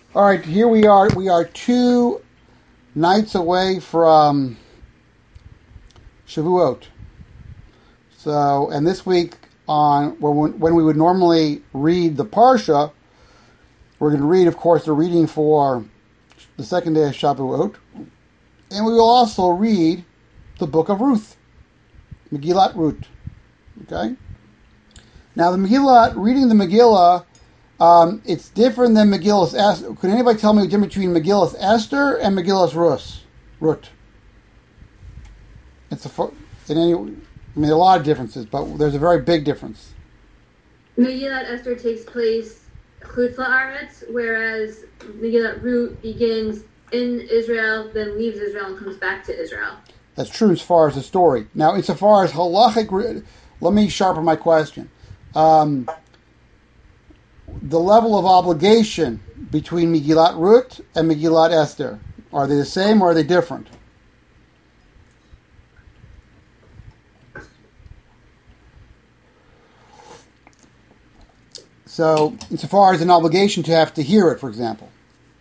All right, here we are. We are 2 nights away from Shavuot. So, and this week on when we would normally read the Parsha, we're going to read, of course, the reading for the second day of Shavuot, and we will also read the book of Ruth, Megillat Ruth. Okay. Now, reading the Megillah. It's different than Megillas Esther. Could anybody tell me the difference between Megillas Esther and Megillas Ruth? There are a lot of differences, but there's a very big difference. Megillat Esther takes place Chutz La'aretz, whereas Megillat Ruth begins in Israel, then leaves Israel and comes back to Israel. That's true as far as the story. Now, insofar as halachic, let me sharpen my question. The level of obligation between Megillat Ruth and Megillat Esther, are they the same or are they different? So, insofar as an obligation to have to hear it, for example.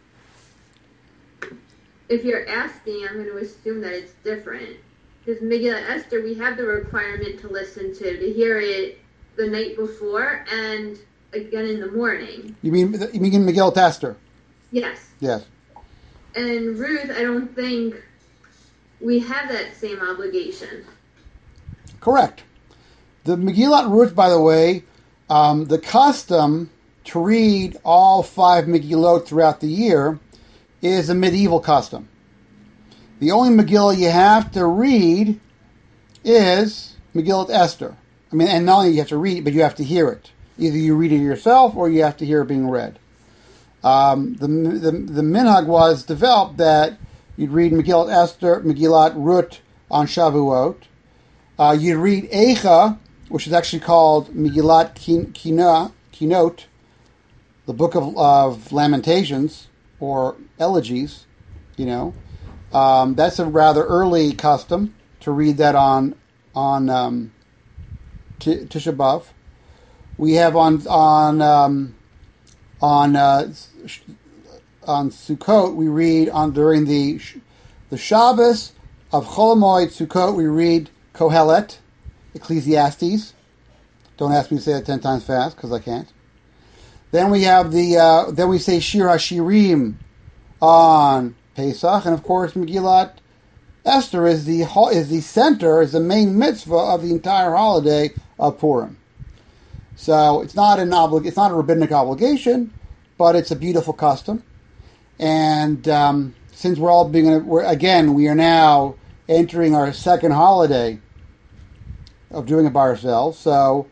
If you're asking, I'm going to assume that it's different. Because Megillat Esther, we have the requirement to listen to hear it the night before and again in the morning. You mean Megillat Esther? Yes. Yes. And Ruth, I don't think we have that same obligation. Correct. The Megillat Ruth, by the way, the custom to read all 5 Megillot throughout the year is a medieval custom. The only Megillah you have to read is Megillat Esther. I mean, and not only you have to read it, but you have to hear it. Either you read it yourself or you have to hear it being read. The minhag was developed that you'd read Megillat Esther, Megillat Ruth on Shavuot. You'd read Eicha, which is actually called Megillat Kinot, the book of Lamentations or elegies. That's a rather early custom to read that on Tisha B'Av. We have on Sukkot we read during the Shabbos of Chol Hamoed Sukkot we read Kohelet, Ecclesiastes. Don't ask me to say that 10 times fast because I can't. Then we have then we say Shir HaShirim on Pesach, and of course Megillat Esther is the main mitzvah of the entire holiday of Purim. So it's not a rabbinic obligation, but it's a beautiful custom. And since we are now entering our second holiday of doing it by ourselves. So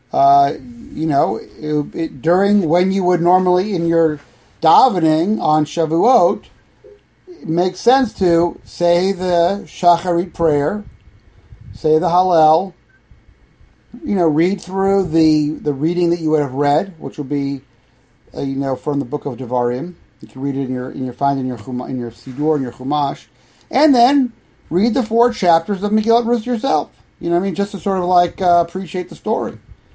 during when you would normally in your davening on Shavuot, it makes sense to say the Shacharit prayer, say the Hallel. Read through the reading that you would have read, which will be, from the book of Devarim. You can read it in your Siddur, in your Chumash, and then read the 4 chapters of Megillat Ruth yourself. Just to sort of appreciate the story.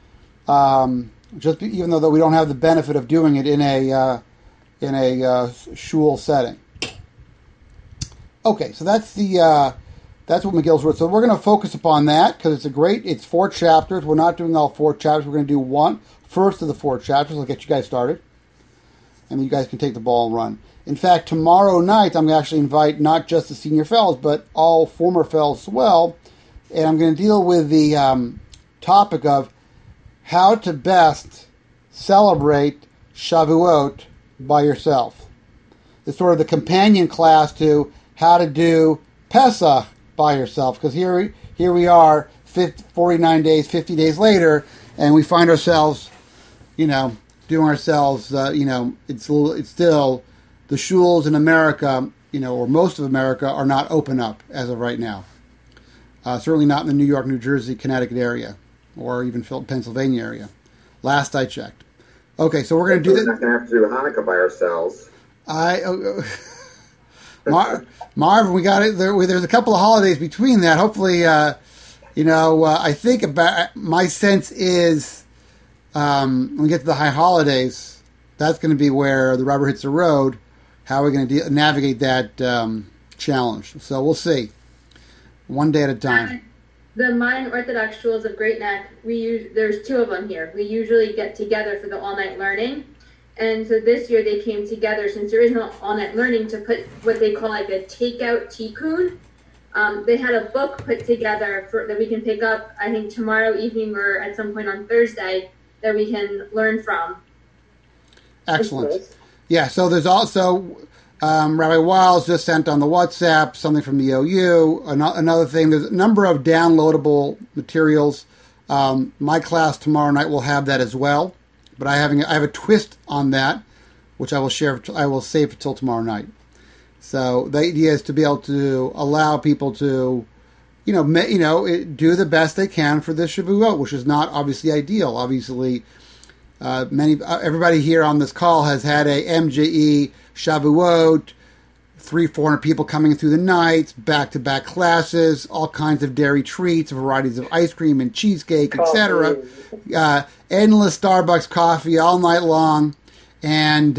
Even though we don't have the benefit of doing it in a shul setting. Okay, so that's what Megillat Ruth. So we're going to focus upon that because it's 4 chapters. We're not doing all 4 chapters. We're going to do first of the 4 chapters. I'll get you guys started. And then you guys can take the ball and run. In fact, tomorrow night, I'm going to actually invite not just the senior fellows, but all former fellows as well. And I'm going to deal with the topic of how to best celebrate Shavuot by yourself. It's sort of the companion class to how to do Pesach by yourself, because here we are 49 days, 50 days later, and we find ourselves, doing ourselves, it's still the shuls in America, or most of America are not open up as of right now. Certainly not in the New York, New Jersey, Connecticut area, or even Pennsylvania area. Last I checked. Okay, so we're going to do that. We're not going to have to do Hanukkah by ourselves. Marvin, we got it. There's a couple of holidays between that. Hopefully, I think my sense is when we get to the high holidays, that's going to be where the rubber hits the road. How are we going to navigate that challenge? So we'll see. One day at a time. The Modern Orthodox Schools of Great Neck, there's 2 of them here. We usually get together for the all-night learning. And so this year they came together, since there is no all-night learning, to put what they call like a takeout tikkun. They had a book put together that we can pick up, I think, tomorrow evening or at some point on Thursday, that we can learn from. Excellent. Yeah, so there's also Rabbi Wiles just sent on the WhatsApp something from the OU. Another thing, there's a number of downloadable materials. My class tomorrow night will have that as well, but I have a twist on that, which I will share. I will save until tomorrow night. So the idea is to be able to allow people to, do the best they can for this Shavuot, which is not obviously ideal. Obviously, everybody here on this call has had a MJE Shavuot, 300-400 people coming through the nights, back-to-back classes, all kinds of dairy treats, varieties of ice cream and cheesecake, etc. Endless Starbucks coffee all night long, and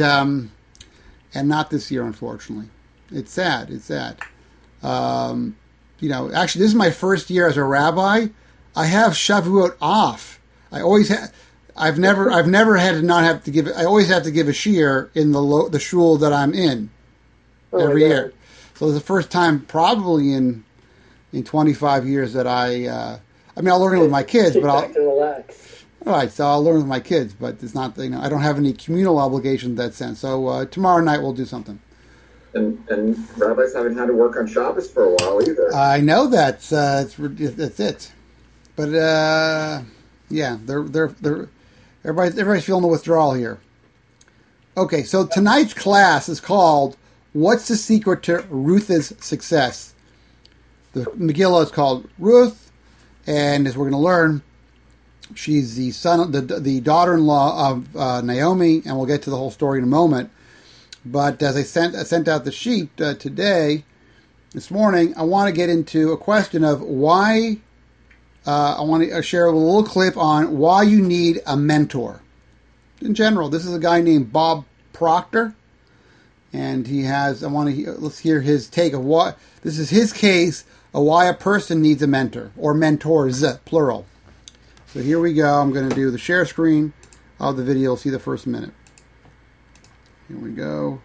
not this year, unfortunately. It's sad. Actually, this is my first year as a rabbi. I have Shavuot off. I always have. I've never had to not have to give. I always have to give a shiur in the shul that I'm in every year. So it's the first time probably in 25 years that I'll learn it with my kids, but I'll relax. All right, so I'll learn with my kids, but it's not. I don't have any communal obligation in that sense. So tomorrow night we'll do something. And rabbis haven't had to work on Shabbos for a while either. I know that's it, but yeah, they're everybody's feeling the withdrawal here. Okay, so tonight's class is called "What's the Secret to Ruth's Success?" The Megillah is called Ruth, and as we're going to learn, she's the daughter-in-law of Naomi, and we'll get to the whole story in a moment. But as I sent out the sheet this morning, I want to get into a question of why. I want to share a little clip on why you need a mentor. In general, this is a guy named Bob Proctor, and he has. Let's hear his take of what this is his case of why a person needs a mentor or mentors, plural. So here we go. I'm going to do the share screen of the video. You'll see the first minute. Here we go.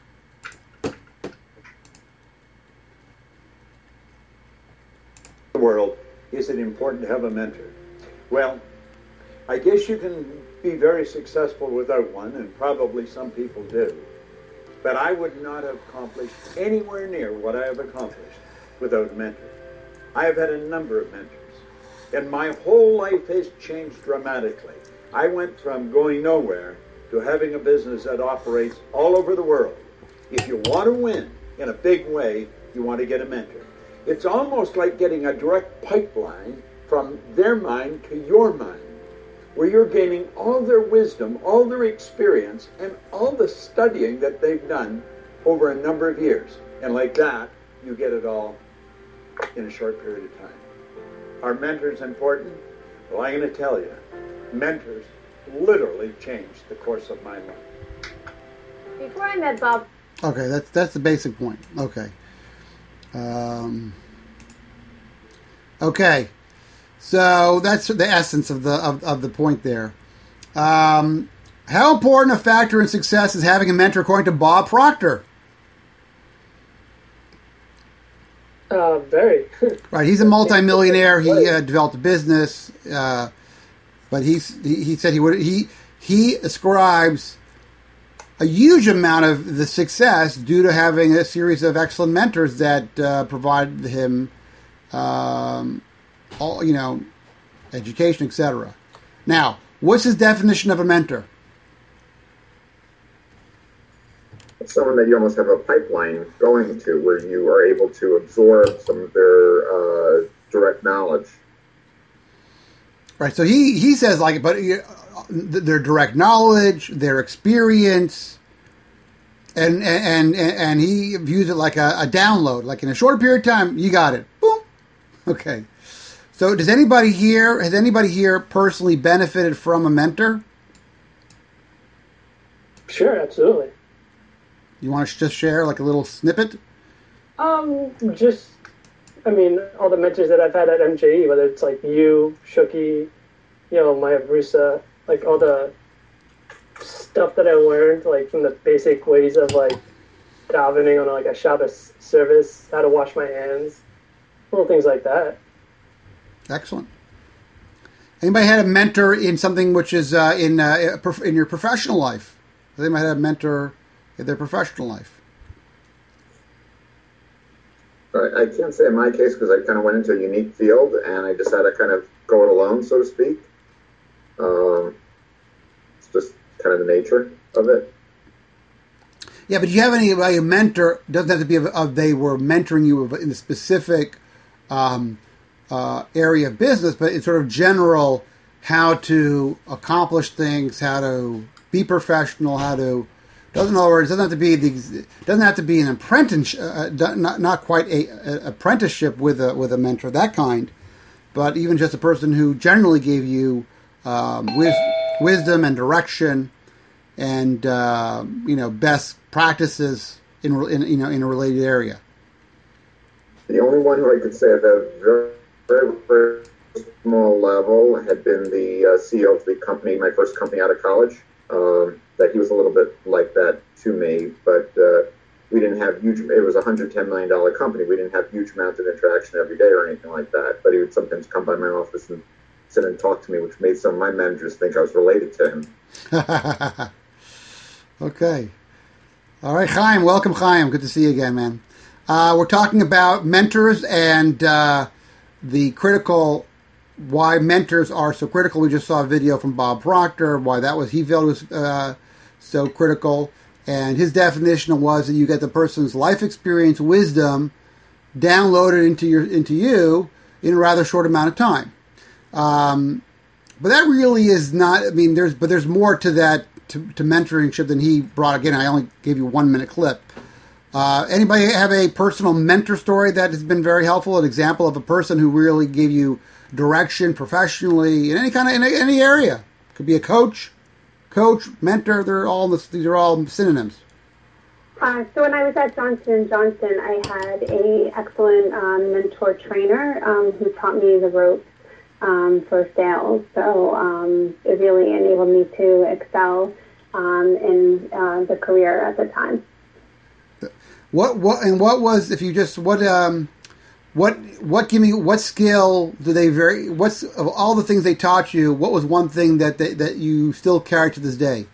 World, is it important to have a mentor? Well, I guess you can be very successful without one, and probably some people do. But I would not have accomplished anywhere near what I have accomplished without a mentor. I have had a number of mentors, and my whole life has changed dramatically. I went from going nowhere to having a business that operates all over the world. If you want to win in a big way, you want to get a mentor. It's almost like getting a direct pipeline from their mind to your mind, where you're gaining all their wisdom, all their experience, and all the studying that they've done over a number of years. And like that, you get it all in a short period of time. Are mentors important? Well, I'm going to tell you, mentors literally changed the course of my life. Before I met Bob. Okay, that's the basic point. Okay. Okay. So that's the essence of the point there. How important a factor in success is having a mentor, according to Bob Proctor? Very. Right, he's a multimillionaire. He developed a business, but he said he ascribes a huge amount of the success due to having a series of excellent mentors that provided him, education, etc. Now, what's his definition of a mentor? It's someone that you almost have a pipeline going to, where you are able to absorb some of their direct knowledge. Right. So he says but their direct knowledge, their experience, and he views it like a download. Like in a short period of time, you got it. Boom. Okay. So has anybody here personally benefited from a mentor? Sure, absolutely. You want to just share like a little snippet? Just, I mean, all the mentors that I've had at MJE, whether it's like you, Shuki, Maya Brusa, like all the stuff that I learned, like from the basic ways of like davening on like a Shabbos service, how to wash my hands, little things like that. Excellent. Anybody had a mentor in something which is in your professional life? They might have a mentor in their professional life. I can't say in my case because I kind of went into a unique field and I just had to kind of go it alone, so to speak. It's just kind of the nature of it. Yeah, but do you have anybody a mentor? Doesn't have to be they were mentoring you in a specific area of business, but it's sort of general how to accomplish things, how to be professional, how to. In other words, it doesn't have to be an apprentice, not quite a apprenticeship with a mentor, that kind, but even just a person who generally gave you wisdom and direction and best practices in a related area. The only one who I could say at a very, very, very small level had been the CEO of the company, my first company out of college. That he was a little bit like that to me, but we didn't have huge. It was a $110 million company. We didn't have huge amounts of interaction every day or anything like that. But he would sometimes come by my office and sit and talk to me, which made some of my managers think I was related to him. Okay. All right, Chaim. Welcome, Chaim. Good to see you again, man. We're talking about mentors and the critical. Why mentors are so critical. We just saw a video from Bob Proctor, why he felt was so critical. And his definition was that you get the person's life experience, wisdom, downloaded into you in a rather short amount of time. But that really is not, I mean, there's more to that, to mentoringship than he brought. Again, I only gave you 1 minute clip. Anybody have a personal mentor story that has been very helpful? An example of a person who really gave you direction professionally in any area. Could be a coach, mentor. These are all synonyms. So when I was at Johnson & Johnson, I had a excellent mentor trainer who taught me the ropes for sales. So it really enabled me to excel in the career at the time. What skill do they of all the things they taught you, what was one thing that you still carry to this day?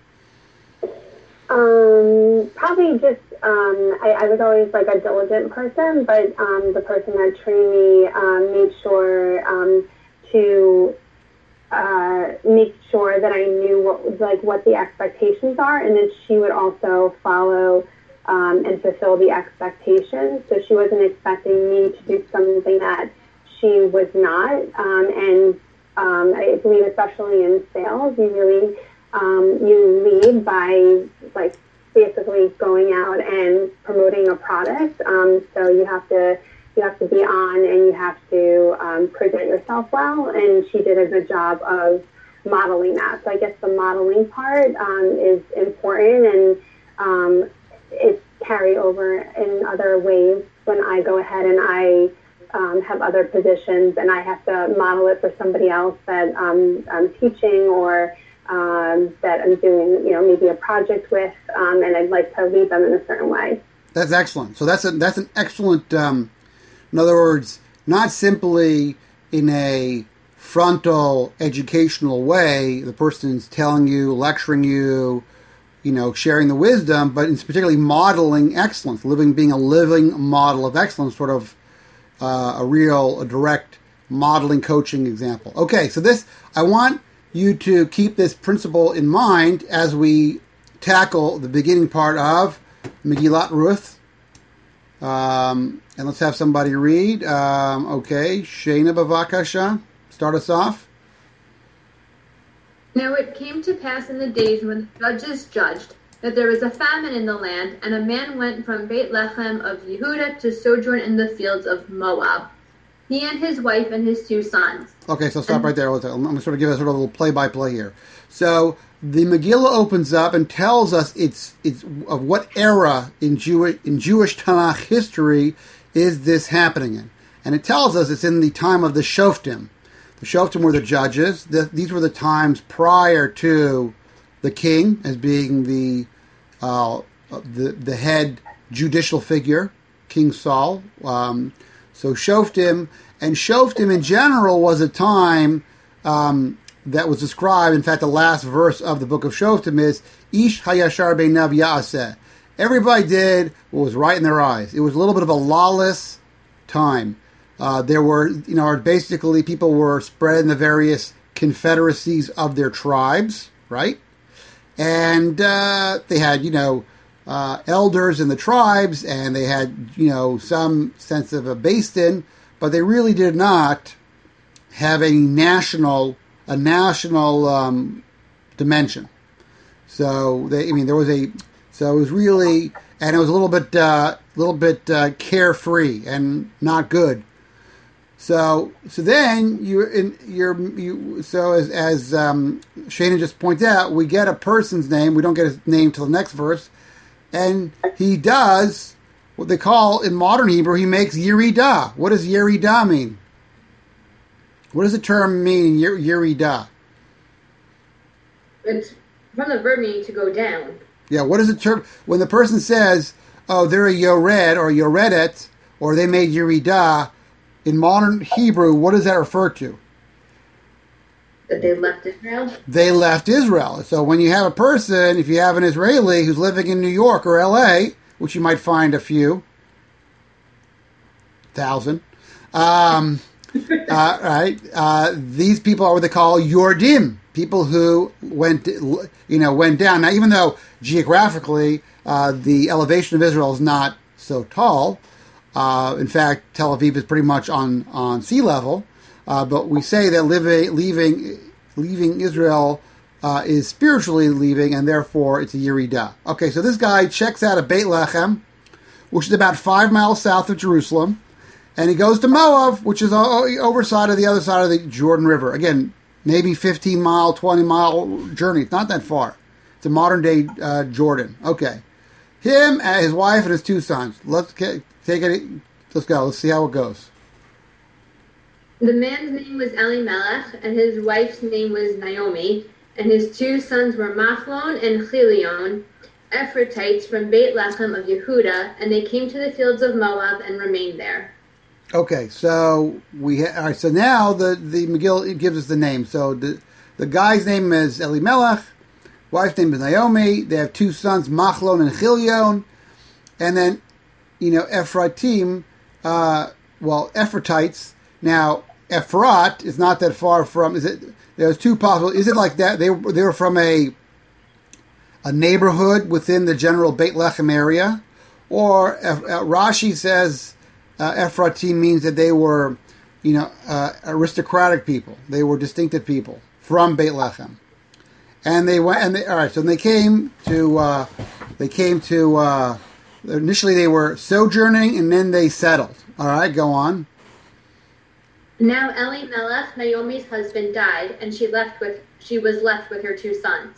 Probably just, I was always like a diligent person, but the person that trained me made sure to make sure that I knew what the expectations are, and then she would also follow and fulfill the expectations. So she wasn't expecting me to do something that she was not. And I believe, especially in sales, you really you lead by basically going out and promoting a product. So you have to be on, and you have to present yourself well. And she did a good job of modeling that. So I guess the modeling part is important, and it's carry over in other ways when I go ahead and I have other positions and I have to model it for somebody else that I'm teaching or that I'm doing, maybe a project with, and I'd like to lead them in a certain way. That's excellent. So that's an excellent, in other words, not simply in a frontal educational way, the person's telling you, lecturing you, sharing the wisdom, but it's particularly modeling excellence, being a living model of excellence, sort of a direct modeling coaching example. Okay, so I want you to keep this principle in mind as we tackle the beginning part of Megillat Ruth. And let's have somebody read. Okay, Shana Bavakasha, start us off. Now it came to pass in the days when the judges judged that there was a famine in the land, and a man went from Beit Lechem of Yehuda to sojourn in the fields of Moab, he and his wife and his 2 sons. Okay, so stop right there. I'm going to sort of give us a little play-by-play here. So the Megillah opens up and tells us it's of what era in Jewish Tanakh history is this happening in. And it tells us it's in the time of the Shoftim. The Shoftim were the judges. These were the times prior to the king as being the head judicial figure, King Saul. So Shoftim, and Shoftim in general was a time that was described. In fact, the last verse of the book of Shoftim is Ish Hayashar Beinav Ya'aseh. Everybody did what was right in their eyes. It was a little bit of a lawless time. There were, basically people were spread in the various confederacies of their tribes, right? And they had, elders in the tribes, and they had, some sense of a based in, but they really did not have a national dimension. So it was really, and it was a little bit carefree and not good. So then as Shana just pointed out, we get a person's name. We don't get his name till the next verse, and he does what they call in modern Hebrew. He makes Yeridah. What does Yeridah mean? What does the term mean, Yeridah? It's from the verb meaning to go down. Yeah, what is the term? When the person says, oh, they're a Yored or Yoredet, or they made Yeridah, in modern Hebrew, what does that refer to? That they left Israel? They left Israel. So when you have a person, if you have an Israeli who's living in New York or L.A., which you might find a few, 1,000, these people are what they call Yordim, people who went down. Now, even though geographically the elevation of Israel is not so tall, in fact, Tel Aviv is pretty much on sea level, but we say that leaving Israel is spiritually leaving, and therefore it's a Yeridah. Okay, so this guy checks out of Beit Lechem, which is about 5 miles south of Jerusalem, and he goes to Moab, which is the other side of the Jordan River. Again, maybe 15-mile, 20-mile journey. It's not that far. It's a modern-day Jordan. Okay. Him, his wife, and his 2 sons. Let's go. Let's see how it goes. The man's name was Elimelech, and his wife's name was Naomi, and his 2 sons were Machlon and Chilion, Ephrathites from Beit Lechem of Yehuda, and they came to the fields of Moab and remained there. Okay, so all right. So now the Megillah gives us the name. So the guy's name is Elimelech, wife's name is Naomi. They have 2 sons, Machlon and Chilion, and then Ephratim, Ephrathites. Now Ephrat is not that far from. Is it? There's 2 possible. Is it like that? They were from a neighborhood within the general Beit Lechem area, or Rashi says Ephratim means that they were, aristocratic people. They were distinctive people from Beit Lechem, and they went. And all right, so they came to. Initially, they were sojourning, and then they settled. All right, go on. Now Elimelech, Naomi's husband, died, and she was left with her 2 sons.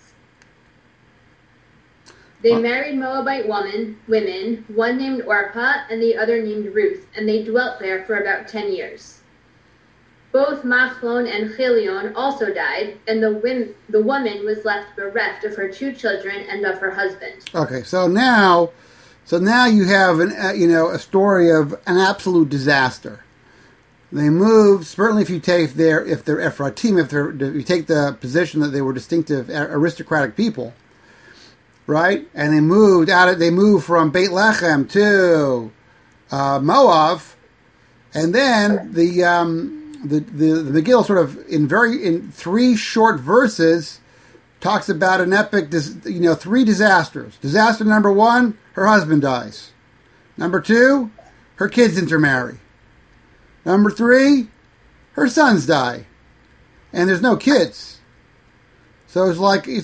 They married Moabite women, one named Orpah and the other named Ruth, and they dwelt there for about 10 years. Both Machlon and Chilion also died, and the woman was left bereft of her 2 children and of her husband. Okay, so now you have a story of an absolute disaster. They moved. Certainly, if they're Ephratim, if you take the position that they were distinctive aristocratic people, right? And they moved from Beit Lechem to Moab, and then the Megillah sort of in 3 short verses talks about an epic, 3 disasters. Disaster number 1, her husband dies. Number 2, her kids intermarry. Number 3, her sons die, and there's no kids. So it's like a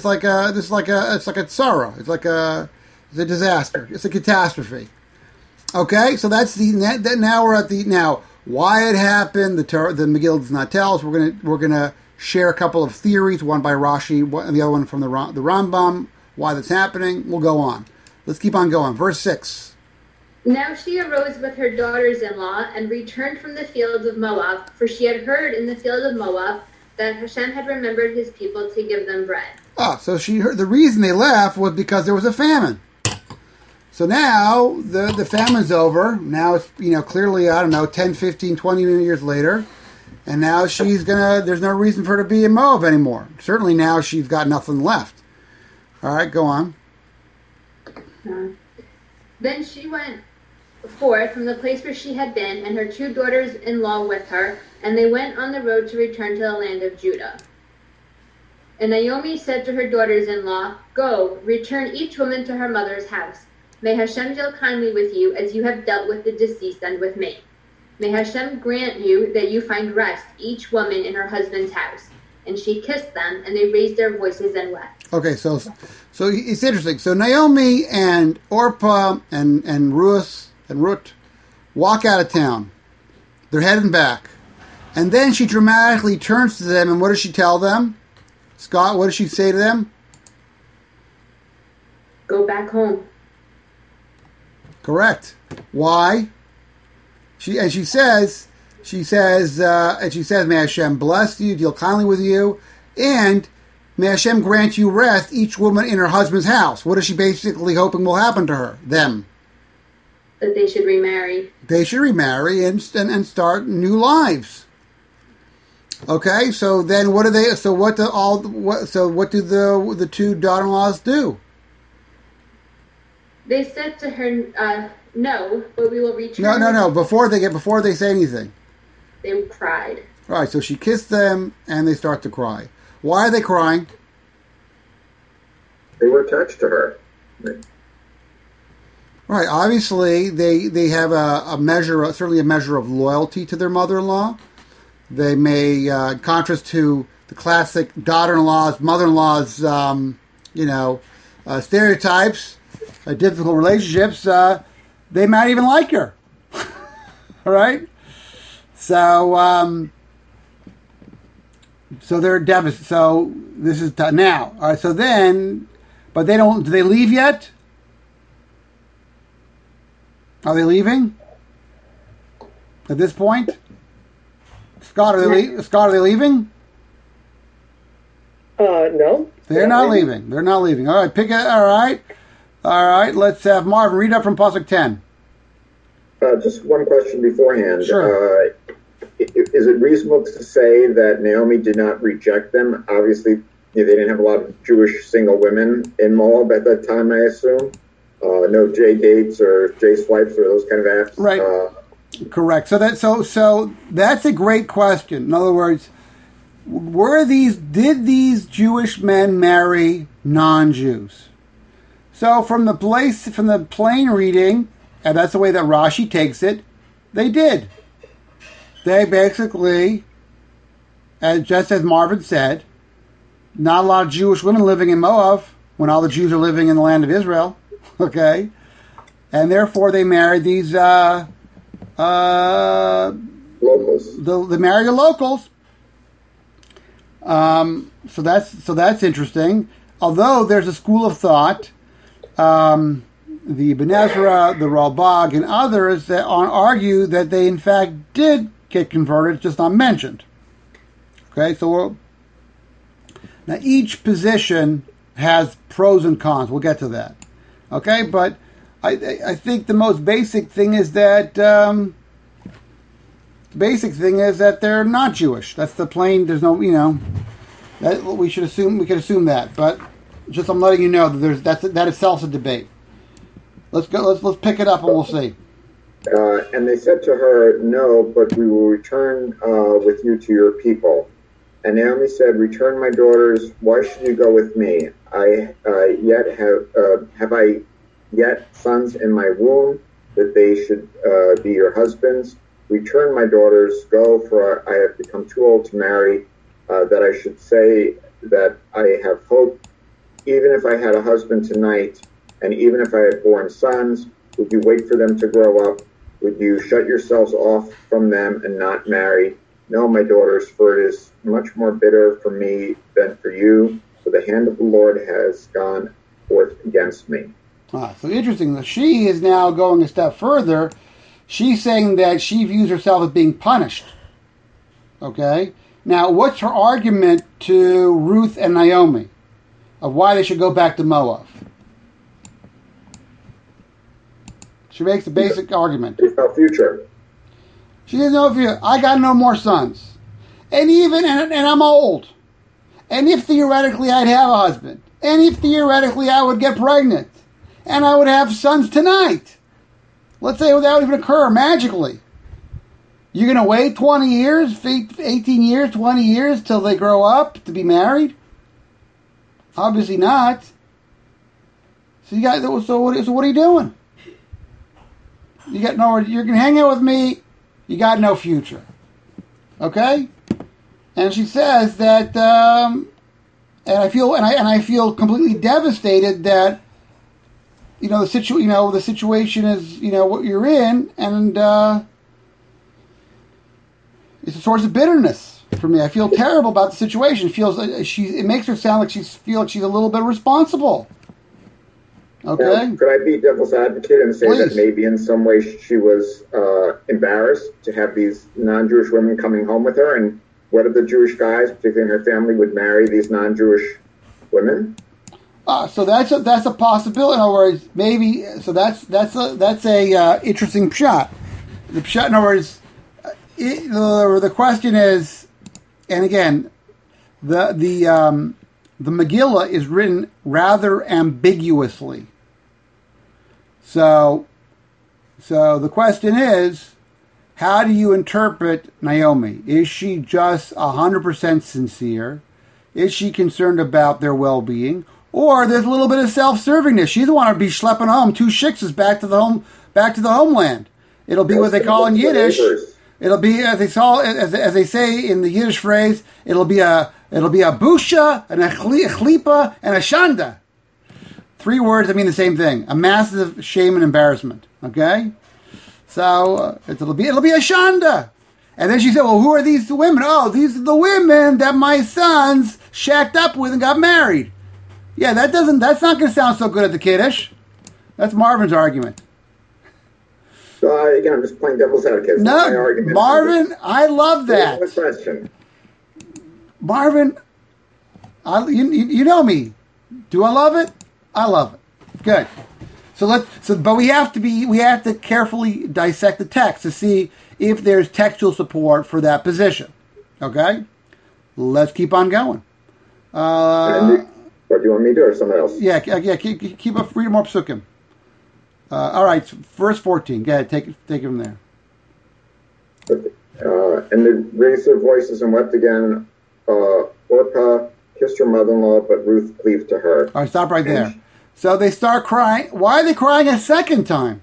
tzara. It's a disaster. It's a catastrophe. Okay, so that's now we're at now why it happened. The Megillah does not tell us. We're gonna share a couple of theories, one by Rashi and the other one from the Rambam, why that's happening. We'll go on. Let's keep on going. Verse 6. Now she arose with her daughters-in-law and returned from the fields of Moab, for she had heard in the field of Moab that Hashem had remembered his people to give them bread. So she heard the reason they left was because there was a famine. So now the famine's over. Now it's, clearly, 10, 15, 20 years later. And now there's no reason for her to be in Moab anymore. Certainly now she's got nothing left. All right, go on. Then she went forth from the place where she had been, and her 2 daughters-in-law with her, and they went on the road to return to the land of Judah. And Naomi said to her daughters-in-law, Go, return each woman to her mother's house. May Hashem deal kindly with you as you have dealt with the deceased and with me. May Hashem grant you that you find rest, each woman in her husband's house. And she kissed them, and they raised their voices and wept. Okay, so it's interesting. So Naomi and Orpah and Ruth walk out of town. They're heading back. And then she dramatically turns to them, and what does she tell them? Scott, what does she say to them? Go back home. Correct. Why? She says, may Hashem bless you, deal kindly with you, and may Hashem grant you rest, each woman in her husband's house. What is she basically hoping will happen to her? Them. That they should remarry. They should remarry and start new lives. Okay, so then what do they? So what do the 2 daughter-in-laws do? They said to her, "No, but we will return." No. Before they say anything, they cried. All right, so she kissed them, and they start to cry. Why are they crying? They were attached to her. Right. Obviously, they have certainly a measure of loyalty to their mother-in-law. They may, in contrast to the classic daughter-in-laws, mother-in-laws, stereotypes, difficult relationships. They might even like her. All right. So they're devastated. So this is now. All right. So then, but they don't. Do they leave yet? Are they leaving at this point? Scott, are they leaving? No. They're not leaving. They're not leaving. All right, pick it. All right. Let's have Marvin read up from Pasuk 10. Just one question beforehand. Sure. Is it reasonable to say that Naomi did not reject them? Obviously, they didn't have a lot of Jewish single women in Moab at that time, I assume. No J Gates or J Swipes or those kind of apps. Right. Correct. So that's a great question. In other words, did these Jewish men marry non-Jews? So from the plain reading, and that's the way that Rashi takes it, they did. They basically, just as Marvin said, not a lot of Jewish women living in Moab when all the Jews are living in the land of Israel. Okay, and therefore they married these locals. They married the locals. So that's interesting. Although there's a school of thought, the Ibn Ezra, the Ralbag, and others that argue that they in fact did get converted, just not mentioned. Okay, so now each position has pros and cons. We'll get to that. Okay, but I think the most basic thing is that they're not Jewish. That's the plain. There's no, that we should assume. We could assume that, but just I'm letting you know that that itself is a debate. Let's go. Let's pick it up and we'll see. And they said to her, "No, but we will return with you to your people." And Naomi said, "Return, my daughters. Why should you go with me? Have I yet sons in my womb that they should be your husbands? Return, my daughters. Go, for I have become too old to marry. That I should say that I have hope. Even if I had a husband tonight, and even if I had born sons, would you wait for them to grow up? Would you shut yourselves off from them and not marry? No, my daughters, for it is much more bitter for me than for you, for the hand of the Lord has gone forth against me. So interesting. She is now going a step further. She's saying that she views herself as being punished. Okay? Now, what's her argument to Ruth and Naomi of why they should go back to Moab? She makes a basic argument. There's no future. She says, no future. I got no more sons. And I'm old. And if theoretically I'd have a husband. And if theoretically I would get pregnant. And I would have sons tonight. Let's say that would even occur magically. You're going to wait 20 years, 18 years, 20 years till they grow up to be married? Obviously not. So what are you doing? You're going to hang out with me. You got no future. Okay? And she says that, and I feel completely devastated that, the situation is, what you're in, and it's a source of bitterness for me. I feel terrible about the situation. It makes her sound like she feels like she's a little bit responsible. Okay. Now, could I be devil's advocate and say Please. that maybe in some way she was embarrassed to have these non-Jewish women coming home with her, and what if the Jewish guys, particularly in her family, would marry these non-Jewish women? So that's a possibility. In other words, maybe. So that's a interesting pshat. The pshat, in other words, the question is, and again, the Megillah is written rather ambiguously. So the question is, how do you interpret Naomi? Is she just 100% sincere? Is she concerned about their well-being? Or there's a little bit of self-servingness. She doesn't want to be schlepping home 2 shiksas back to the homeland. It'll be what they call in Yiddish. It'll be as they say in the Yiddish phrase. It'll be a busha, and a chlipa, and a shanda. 3 words that mean the same thing: a massive shame and embarrassment. Okay, so it'll be a shanda. And then she said, "Well, who are these women? Oh, these are the women that my sons shacked up with and got married." Yeah, that's not going to sound so good at the Kiddush. That's Marvin's argument. So again, I'm just playing devil's advocate. No, my argument. Marvin, I love that. One question. Marvin, you know me. Do I love it? I love it. Good. But we have to carefully dissect the text to see if there's textual support for that position. Okay? Let's keep on going. What do you want me to do, or someone else? Yeah. Keep up. Read more psukim. All right, verse 14. Go ahead, take it from there. And they raised their voices and wept again. Orpah kissed her mother-in-law, but Ruth cleaved to her. All right, stop right there. So they start crying. Why are they crying a second time?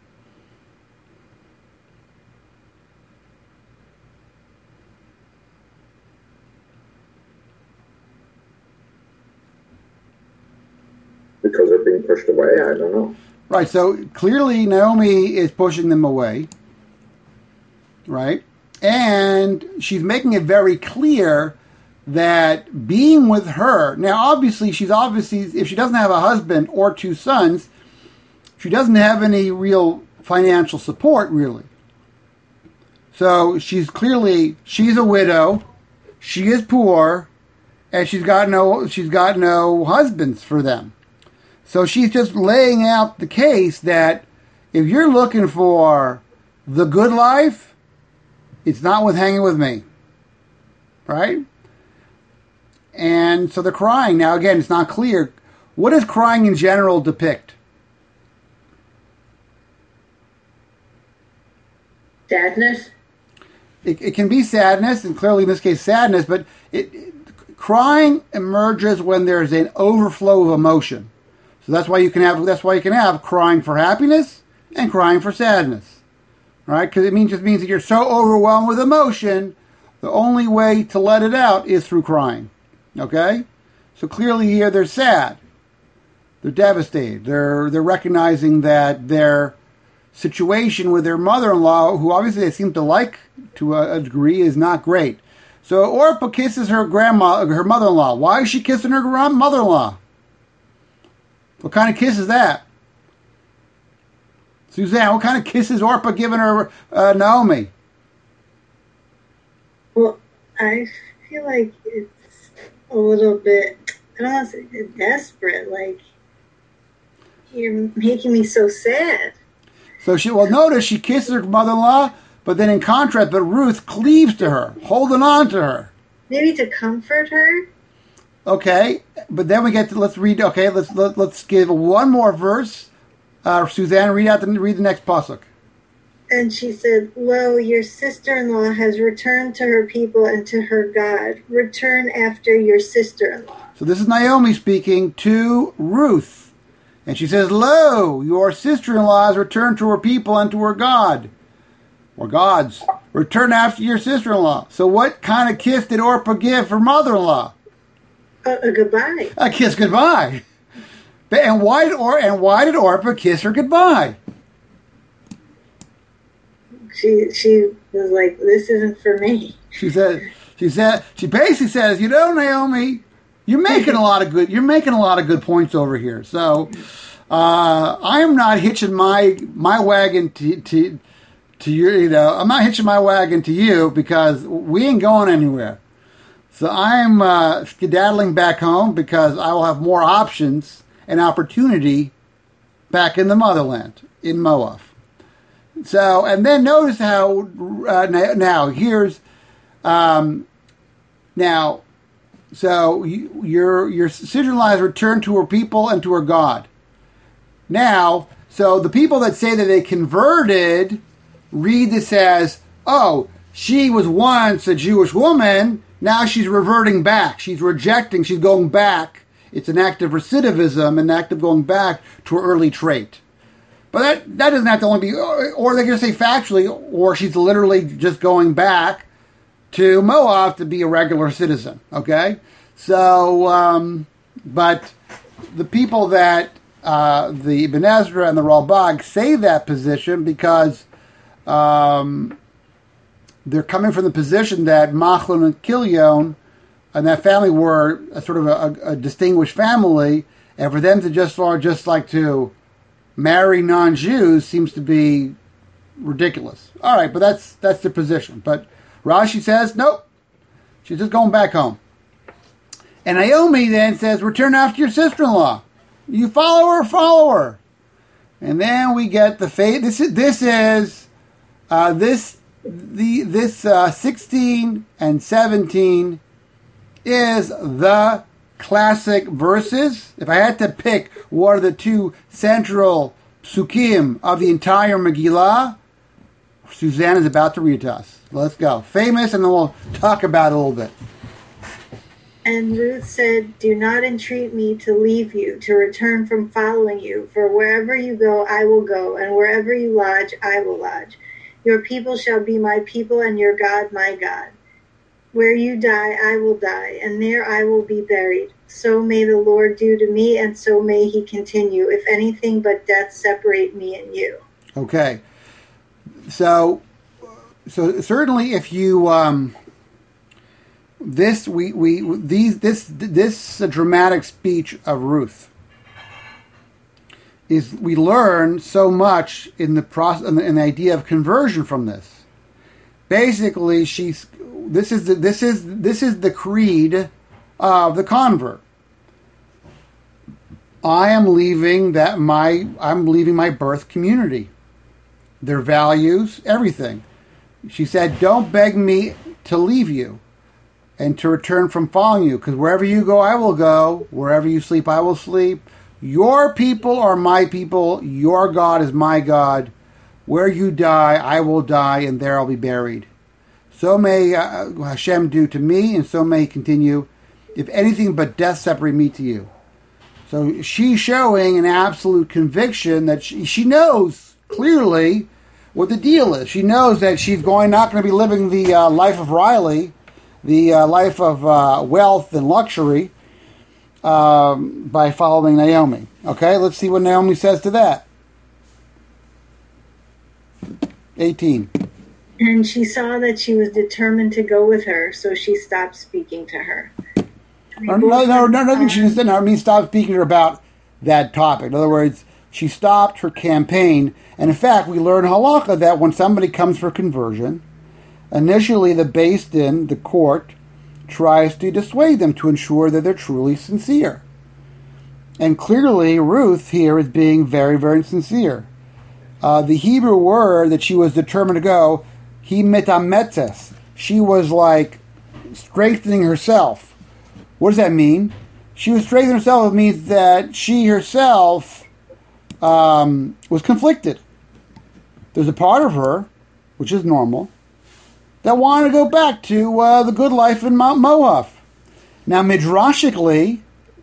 Because they're being pushed away? I don't know. Right, so clearly Naomi is pushing them away. Right? And she's making it very clear that being with her, now obviously, if she doesn't have a husband or 2 sons, she doesn't have any real financial support, really. So she's a widow, she is poor, and she's got no husbands for them. So she's just laying out the case that if you're looking for the good life, it's not with hanging with me. Right? And so they're crying. Now, again, it's not clear. What does crying in general depict? Sadness? It can be sadness, and clearly in this case sadness, but crying emerges when there's an overflow of emotion. So that's why you can have crying for happiness and crying for sadness, right? Because it just means that you're so overwhelmed with emotion, the only way to let it out is through crying. Okay, so clearly here they're sad, they're devastated, they're recognizing that their situation with their mother-in-law, who obviously they seem to like to a degree, is not great. So Orpah kisses her mother-in-law. Why is she kissing her mother-in-law? What kind of kiss is that? Suzanne, what kind of kiss is Orpah giving her Naomi? Well, I feel like it's a little bit, I don't want to say desperate, like, you're making me so sad. So notice she kisses her mother-in-law, but then in contrast, but Ruth cleaves to her, holding on to her. Maybe to comfort her? Okay, but then we get to, let's give one more verse. Suzanne, read the next pasuk. And she said, "Lo, your sister-in-law has returned to her people and to her God. Return after your sister-in-law." So this is Naomi speaking to Ruth. And she says, "Lo, your sister-in-law has returned to her people and to her God." Or gods. Return after your sister-in-law. So what kind of kiss did Orpah give her mother-in-law? A goodbye. A kiss goodbye. And why did Orpah kiss her goodbye? She was like, "This isn't for me." She basically says, Naomi, you're making a lot of good points over here. So I am not hitching my wagon to you. I'm not hitching my wagon to you because we ain't going anywhere. So I'm skedaddling back home because I will have more options and opportunity back in the motherland in Moab. So, and then notice how so your sister-in-law has returned to her people and to her God. Now, so the people that say that they converted read this as, oh, she was once a Jewish woman, now she's reverting back. She's rejecting, she's going back. It's an act of recidivism, an act of going back to her early trait. But that doesn't have to only be, or they can say factually, or she's literally just going back to Moab to be a regular citizen, okay? So, but the people that, the Ibn Ezra and the Ralbag say that position because they're coming from the position that Machlon and Kilion and that family were a sort of a distinguished family, and for them to just like to marry non-Jews seems to be ridiculous. All right, but that's their position. But Rashi says, nope, she's just going back home. And Naomi then says, return after your sister-in-law. You follow her. And then we get the fate. This 16 and 17 is the classic verses. If I had to pick what are the two central psukim of the entire Megillah, Suzanne is about to read to us. Let's go. Famous, and then we'll talk about it a little bit. And Ruth said, "Do not entreat me to leave you, to return from following you. For wherever you go, I will go, and wherever you lodge, I will lodge. Your people shall be my people, and your God my God. Where you die, I will die, and there I will be buried. So may the Lord do to me, and so may he continue, if anything but death separate me and you." Okay. So certainly if you this dramatic speech of Ruth is, we learn so much in the process, in the idea of conversion from this. Basically, this is the creed of the convert. I'm leaving my birth community, their values, everything. She said, "Don't beg me to leave you and to return from following you, because wherever you go, I will go. Wherever you sleep, I will sleep. Your people are my people. Your God is my God. Where you die, I will die, and there I'll be buried. So may Hashem do to me, and so may he continue, if anything but death separate me to you." So she's showing an absolute conviction that she knows clearly what the deal is. She knows that she's not going to be living the life of Riley, the life of wealth and luxury, by following Naomi. Okay, let's see what Naomi says to that. 18. And she saw that she was determined to go with her, so she stopped speaking to her. Nothing she said. I mean, stopped speaking to her about that topic. In other words, she stopped her campaign. And in fact, we learn halakha that when somebody comes for conversion, initially the Beis Din, the court, tries to dissuade them to ensure that they're truly sincere. And clearly, Ruth here is being very, very sincere. The Hebrew word that she was determined to go, he metametzes. She was like strengthening herself. What does that mean? She was strengthening herself. It means that she herself was conflicted. There's a part of her, which is normal, that wanted to go back to the good life in Mount Moab. Now, midrashically,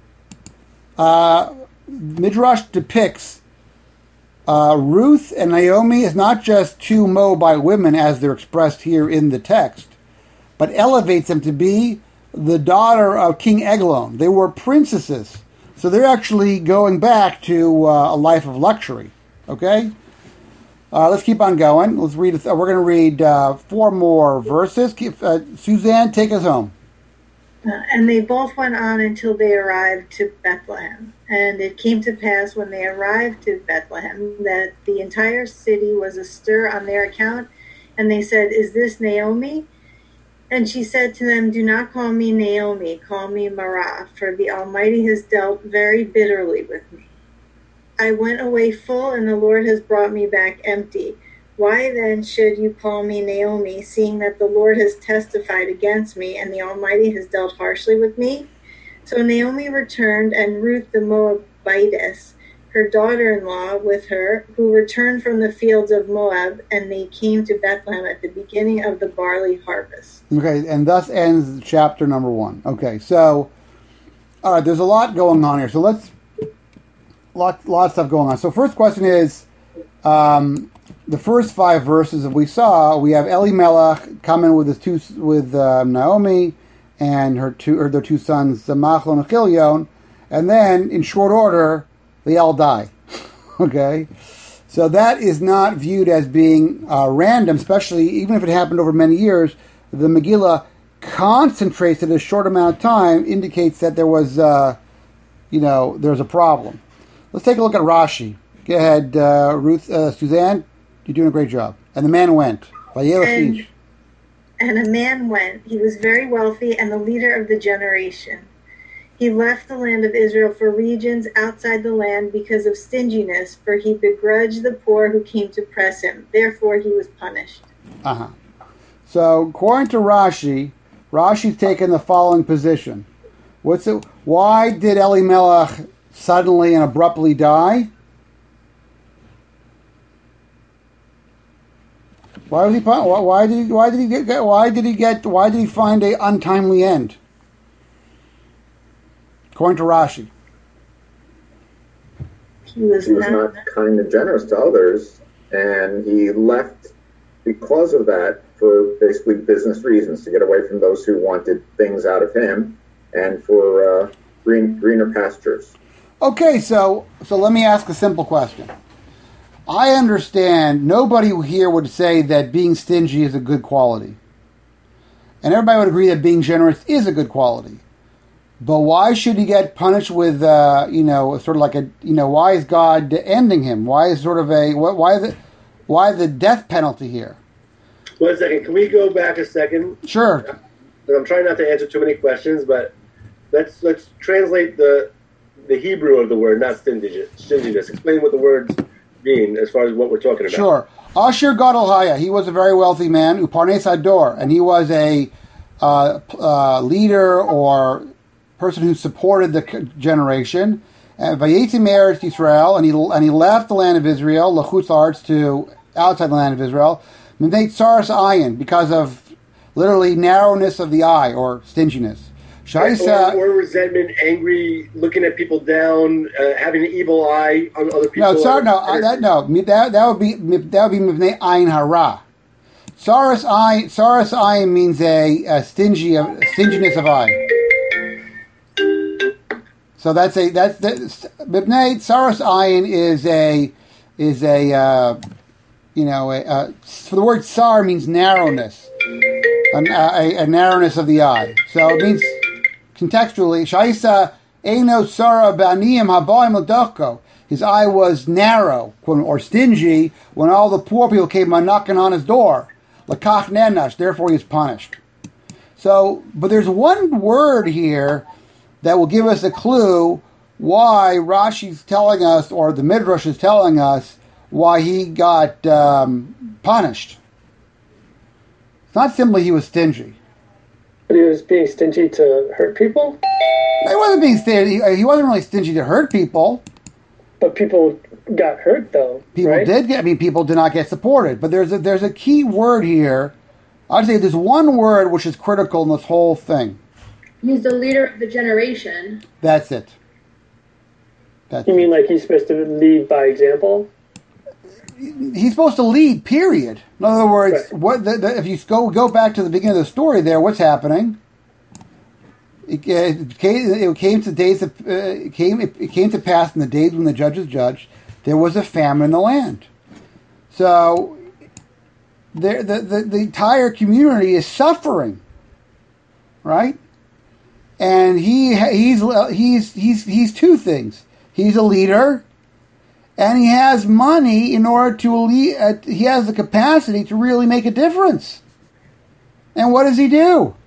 Midrash depicts Ruth and Naomi as not just two Moabite women as they're expressed here in the text, but elevates them to be the daughter of King Eglon. They were princesses, so they're actually going back to a life of luxury. Okay? Let's keep on going. Let's read. We're going to read 4 more verses. Suzanne, take us home. And they both went on until they arrived to Bethlehem. And it came to pass when they arrived to Bethlehem that the entire city was astir on their account. And they said, "Is this Naomi?" And she said to them, "Do not call me Naomi, call me Mara, for the Almighty has dealt very bitterly with me. I went away full, and the Lord has brought me back empty. Why then should you call me Naomi, seeing that the Lord has testified against me, and the Almighty has dealt harshly with me?" So Naomi returned, and Ruth the Moabitess, her daughter-in-law, with her, who returned from the fields of Moab, and they came to Bethlehem at the beginning of the barley harvest. Okay, and thus ends chapter number 1. Okay, so, all right, there's a lot going on here. So let's, lot of stuff going on. So first question is, the first 5 verses that we saw, we have Elimelech coming with Naomi and their two sons, Machlon and Chilion, and then in short order they all die. Okay, so that is not viewed as being random, especially even if it happened over many years. The Megillah concentrates in a short amount of time, indicates that there was, there's a problem. Let's take a look at Rashi. Go ahead, Suzanne. You're doing a great job. And the man went. And a man went. He was very wealthy and the leader of the generation. He left the land of Israel for regions outside the land because of stinginess, for he begrudged the poor who came to press him. Therefore he was punished. Uh-huh. So, according to Rashi's taken the following position. Why did Elimelech suddenly and abruptly die? Why did he find an untimely end? According to Rashi, he was not kind and generous to others, and he left because of that for basically business reasons, to get away from those who wanted things out of him, and for greener pastures. Okay, so let me ask a simple question. I understand nobody here would say that being stingy is a good quality. And everybody would agree that being generous is a good quality. But why should he get punished with, sort of like why is God ending him? Why is why the death penalty here? 1 second. Can we go back a second? Sure. I'm trying not to answer too many questions, but let's translate the Hebrew of the word, not stinginess. Explain what the words mean as far as what we're talking about. Sure. Asher Gadol Haya, he was a very wealthy man, Uparnes Ador, and he was a leader or person who supported the generation. Vayetzim Eretz Yisrael, and he left the land of Israel, Lachutz Arts, to outside the land of Israel, Mivnei Tsaras Ayin, because of literally narrowness of the eye or stinginess. Or resentment, angry, looking at people down, having an evil eye on other people. That would be mivnei ayin hara. Saras ayin means a stinginess of eye. So that's mivnei saras ayin is a for the word tsar means narrowness, a narrowness of the eye. So it means contextually, Shaisa Eino Tsara Baniim Haboim Ladoko. His eye was narrow or stingy when all the poor people came knocking on his door. Lakach Nenash, therefore he is punished. So, but there's one word here that will give us a clue why Rashi's telling us, or the Midrash is telling us, why he got punished. It's not simply he was stingy. But he was being stingy to hurt people? He wasn't being stingy. He wasn't really stingy to hurt people. But people got hurt, though. People right? did get. I mean, people did not get supported. But there's a key word here. I'd say there's one word which is critical in this whole thing. He's the leader of the generation. That's it. You mean like he's supposed to lead by example? He's supposed to lead, period. In other words, right. If you go back to the beginning of the story there, what's happening? It came to pass in the days when the judges judged, there was a famine in the land. So the entire community is suffering, right? And he's two things. He's a leader, and he has money in order to lead. He has the capacity to really make a difference. And what does he do?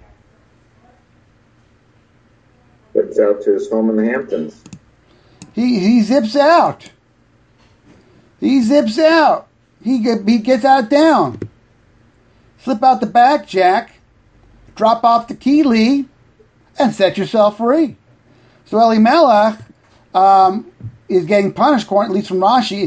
Gets out to his home in the Hamptons. He zips out. He zips out. He gets out down. Slip out the back, Jack. Drop off the key, and set yourself free. So Elimelech is getting punished, at least from Rashi.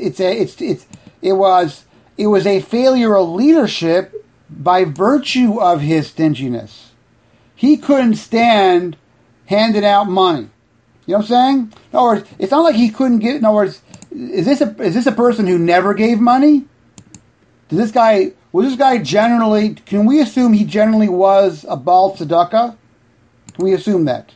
It was a failure of leadership by virtue of his stinginess. He couldn't stand handing out money. You know what I'm saying? In other words, it's not like he couldn't give. In other words, is this a person who never gave money? Was this guy generally? Can we assume he generally was a Baal Tzedakah? Can we assume that?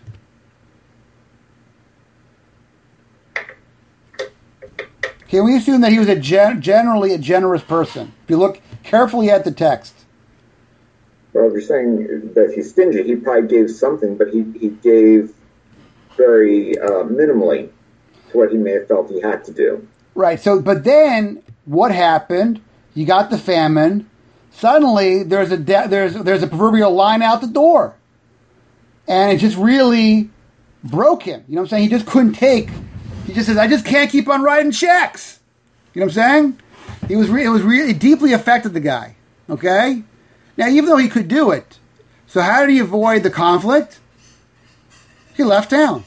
Can we assume that he was generally a generous person? If you look carefully at the text. Well, if you're saying that he's stingy, he probably gave something, but he gave very minimally to what he may have felt he had to do. Right. So, but then what happened? You got the famine. Suddenly, there's a proverbial line out the door, and it just really broke him. You know what I'm saying? He just couldn't take. He just says, "I just can't keep on writing checks." You know what I'm saying? It was really deeply affected the guy. Okay. Now, even though he could do it, so how did he avoid the conflict? He left town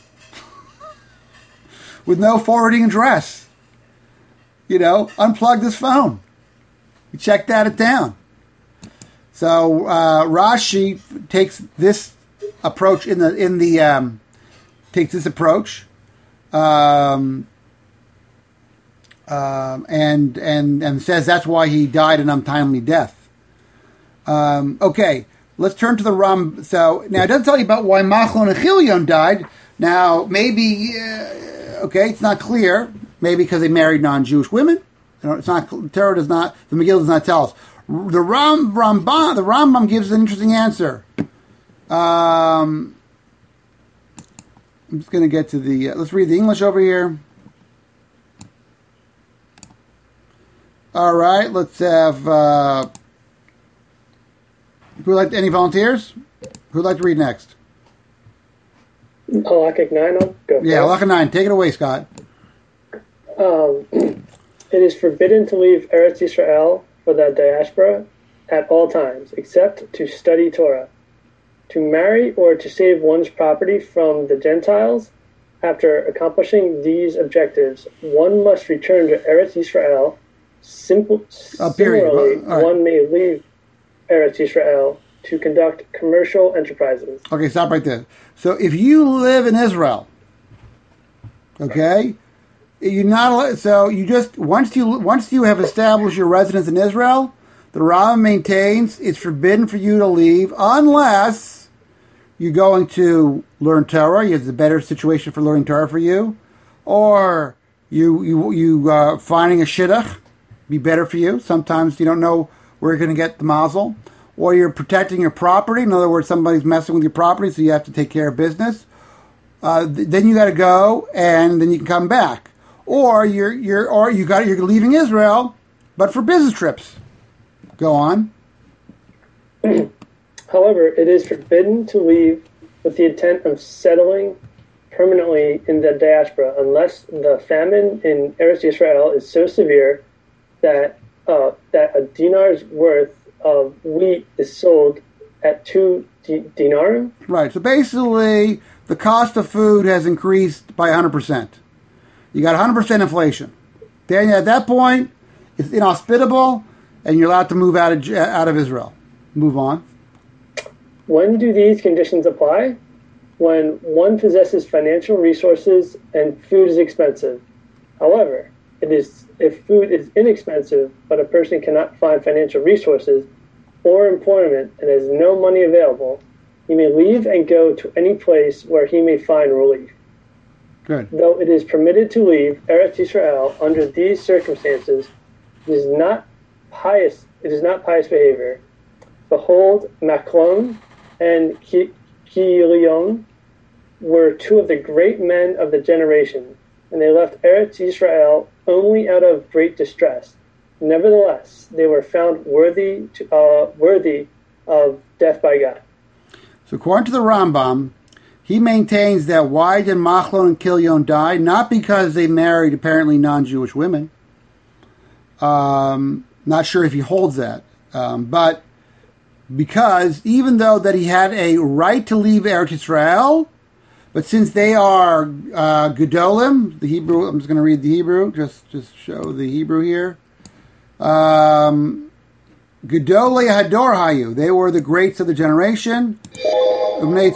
with no forwarding address. Unplugged his phone. He checked out of town. So Rashi takes this approach takes this approach, and says that's why he died an untimely death. Okay, let's turn to the Ram. So now it doesn't tell you about why Machlon and Chilion died. Now maybe it's not clear. Maybe because they married non-Jewish women. It's not. Torah does not. The Megillah does not tell us. The Rambam gives an interesting answer. I'm just going to get to the. Let's read the English over here. All right, let's have. Who would like any volunteers? Who would like to read next? Halakhic 9. I'll go. Yeah, Halakhic 9. Take it away, Scott. It is forbidden to leave Eretz Yisrael for the diaspora at all times, except to study Torah. To marry or to save one's property from the Gentiles, after accomplishing these objectives, one must return to Eretz Yisrael. Similarly, right. One may leave Eretz Yisrael to conduct commercial enterprises. Okay, stop right there. So if you live in Israel, okay, you're not allowed, so you just once you have established your residence in Israel, the Rambam maintains it's forbidden for you to leave unless you're going to learn Torah. It's a better situation for learning Torah for you, or you finding a shidduch, be better for you. Sometimes you don't know where you're going to get the mazel. Or you're protecting your property. In other words, somebody's messing with your property, so you have to take care of business. Then you got to go, and then you can come back. Or you're leaving Israel, but for business trips. Go on. However, it is forbidden to leave with the intent of settling permanently in the diaspora unless the famine in Eretz Yisrael is so severe that a dinar's worth of wheat is sold at 2 dinarim. Right. So basically, the cost of food has increased by 100%. You got 100% inflation. Then at that point, it's inhospitable, and you're allowed to move out of Israel. Move on. When do these conditions apply? When one possesses financial resources and food is expensive. However, if food is inexpensive, but a person cannot find financial resources or employment and has no money available, he may leave and go to any place where he may find relief. Good. Though it is permitted to leave Eretz Yisrael under these circumstances, it is not pious behavior. Behold, Maclon and Kilion were two of the great men of the generation, and they left Eretz Yisrael only out of great distress. Nevertheless, they were found worthy of death by God. So according to the Rambam, he maintains that why did Machlon and Kilion die? Not because they married apparently non-Jewish women. Not sure if he holds that. But because even though that he had a right to leave Eretz Yisrael, but since they are Gedolim, the Hebrew, I'm just going to read the Hebrew, just show the Hebrew here. Gedolei Hador Hayu, they were the greats of the generation. But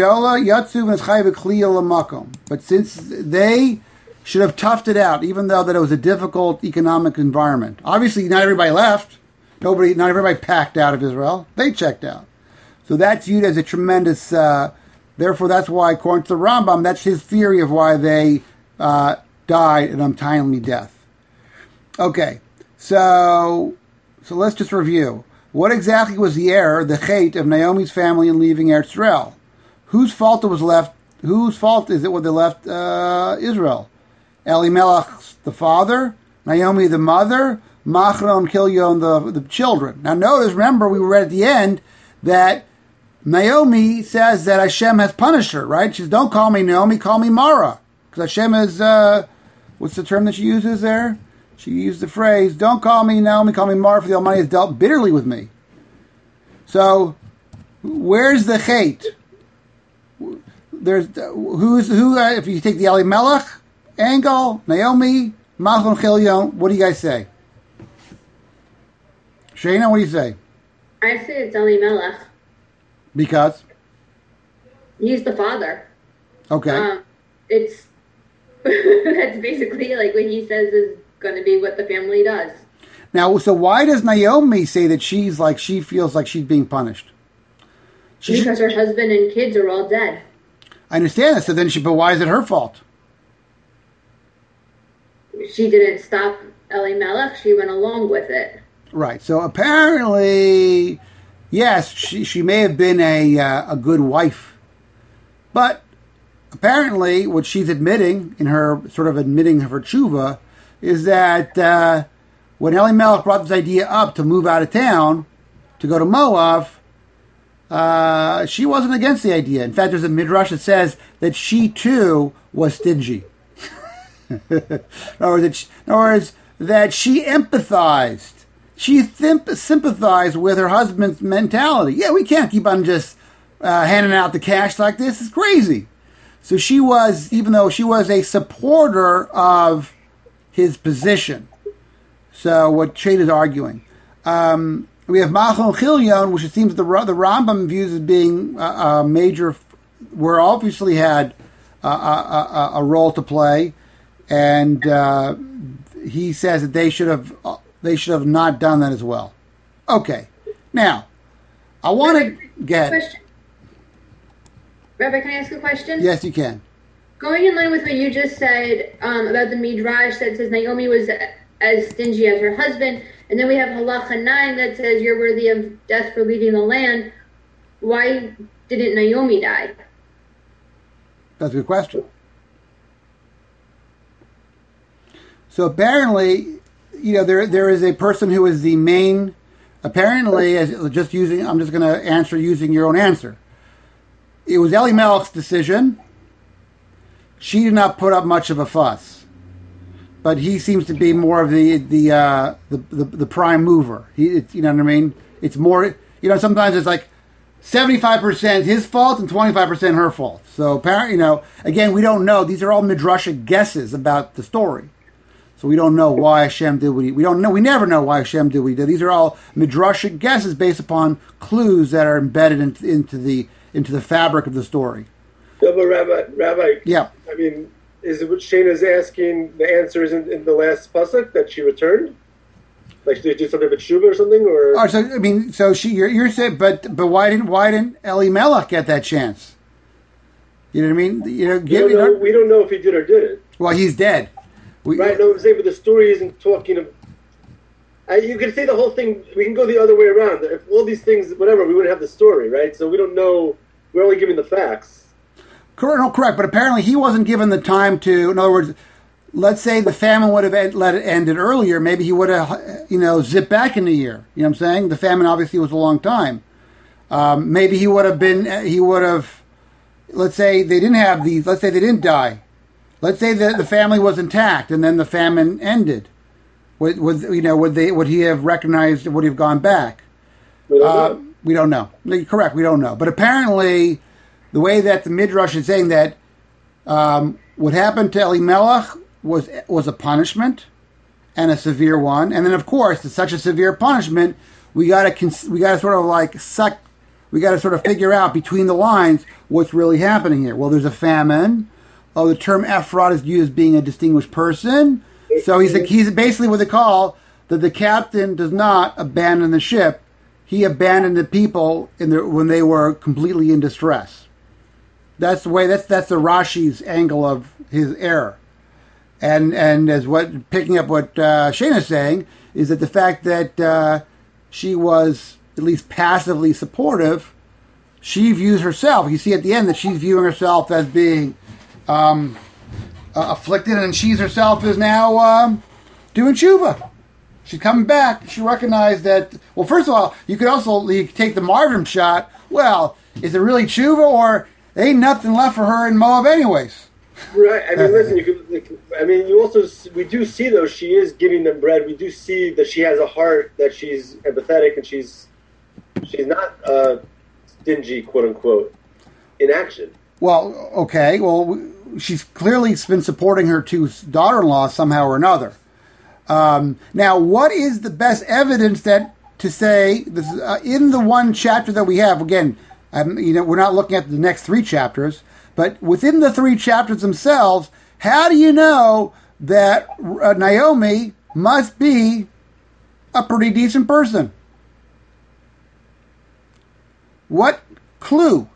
since they should have toughed it out, even though that it was a difficult economic environment. Obviously, not everybody left. Not everybody packed out of Israel. They checked out. So that's viewed as a tremendous. Therefore, that's why, according to the Rambam, that's his theory of why they died an untimely death. Okay, so let's just review. What exactly was the error, the chait of Naomi's family in leaving Eretz Yisrael? Whose fault it was left? Whose fault is it when they left Israel? Elimelech, the father, Naomi, the mother, Machlon, Kilion, the children. Now notice, remember, we read at the end that Naomi says that Hashem has punished her, right? She says, don't call me Naomi, call me Mara. Because Hashem is, what's the term that she uses there? She used the phrase, don't call me Naomi, call me Mara, for the Almighty has dealt bitterly with me. So, where's the chait? There's, if you take the Elimelech angle, Naomi, Machlon, Kilion, what do you guys say? Shayna, what do you say? I say it's Elimelech. Because? He's the father. Okay. It's that's basically like what he says is going to be what the family does. Now, so why does Naomi say that she feels like she's being punished? Because her husband and kids are all dead. I understand that. So then but why is it her fault? She didn't stop Elimelech. She went along with it. Right. So apparently, yes, she may have been a good wife, but apparently, what she's admitting in her admitting of her tshuva is that when Elimelech brought this idea up to move out of town to go to Moab, she wasn't against the idea. In fact, there's a midrash that says that she too was stingy. In other words, that she empathized. She sympathized with her husband's mentality. Yeah, we can't keep on just handing out the cash like this. It's crazy. So she was, even though she was a supporter of his position. So what Shade is arguing. We have Machlon Kilion, which it seems the Rambam views as being a major, where obviously had a role to play, and he says that they should have not done that as well. Okay, now I want to get. Rabbi, can I ask a question? Yes, you can. Going in line with what you just said about the midrash that says Naomi was as stingy as her husband. And then we have Halacha 9 that says you're worthy of death for leaving the land. Why didn't Naomi die? That's a good question. So apparently, there is a person who is the main. Apparently, I'm just going to answer using your own answer. It was Elimelech's decision. She did not put up much of a fuss, but he seems to be more of the prime mover. You know what I mean? It's more. Sometimes it's like 75% his fault and 25% her fault. So apparently, again, we don't know. These are all midrashic guesses about the story. So we don't know why Hashem did what we don't know. We never know why Hashem did what he did. These are all midrashic guesses based upon clues that are embedded into the fabric of the story. No, but Rabbi. Yeah. I mean, is it what Shayna's asking? The answer isn't in the last pasuk that she returned. Like she did something with Shuba or something, or. Oh, so I mean, so you're saying, but why didn't Elimelech get that chance? You know what I mean? We don't know if he did or didn't. Well, he's dead. Right, no, I'm saying, but the story isn't talking of... you can say the whole thing, we can go the other way around. If all these things, whatever, we wouldn't have the story, right? So we don't know, we're only giving the facts. Correct, but apparently he wasn't given the time to, in other words, let's say the famine would have let it ended earlier, maybe he would have, zipped back in a year. You know what I'm saying? The famine obviously was a long time. Maybe he would have, let's say they didn't die. Let's say that the family was intact, and then the famine ended. Would he have recognized? Would he have gone back? We don't know. Correct, we don't know. But apparently, the way that the Midrash is saying that what happened to Elimelech was a punishment, and a severe one. And then, of course, it's such a severe punishment, we got to sort of figure out between the lines what's really happening here. Well, there's a famine. Oh, the term Ephraim is used as being a distinguished person. So he's basically what they call that the captain does not abandon the ship. He abandoned the people when they were completely in distress. That's the way. That's the Rashi's angle of his error. And as picking up what Shayna's saying is that the fact that she was at least passively supportive, she views herself. You see at the end that she's viewing herself as being afflicted, and she herself is now doing tshuva. She's coming back. She recognized that. Well, first of all, you could take the Marvin shot. Well, is it really tshuva, or there ain't nothing left for her in Moab, anyways? Right. I mean, listen. We do see though she is giving them bread. We do see that she has a heart, that she's empathetic, and she's not stingy, quote unquote, in action. Well, okay. Well, she's clearly been supporting her two daughter-in-laws somehow or another. Now, what is the best evidence to say this in the one chapter that we have? Again, we're not looking at the next three chapters, but within the three chapters themselves, how do you know that Naomi must be a pretty decent person? What clue?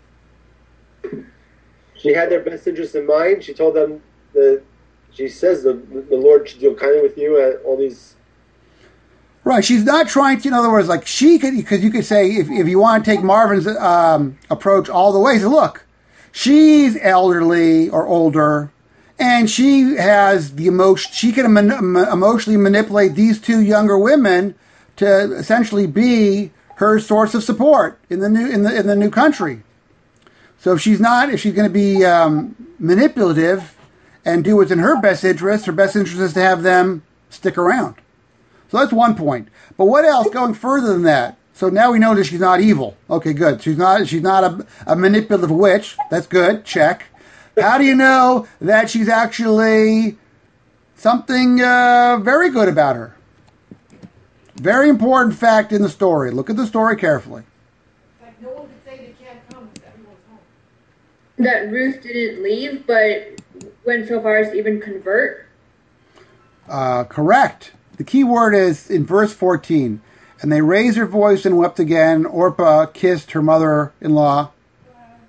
She had their best interests in mind. She told them she says the Lord should deal kindly with you at all these. Right. She's not trying to, in other words, like she could, because you could say, if you want to take Marvin's approach all the way, say, look, she's elderly or older, and she has the emotion, she can emotionally manipulate these two younger women to essentially be her source of support in the new country. So if she's going to be manipulative and do what's in her best interest is to have them stick around. So that's one point. But what else going further than that? So now we know that she's not evil. Okay, good. She's not a manipulative witch. That's good. Check. How do you know that she's actually something very good about her? Very important fact in the story. Look at the story carefully. Like no one could say they can't come because everyone's home. That Ruth didn't leave, but went so far as to even convert? Correct. The key word is in verse 14. And they raised her voice and wept again. Orpah kissed her mother-in-law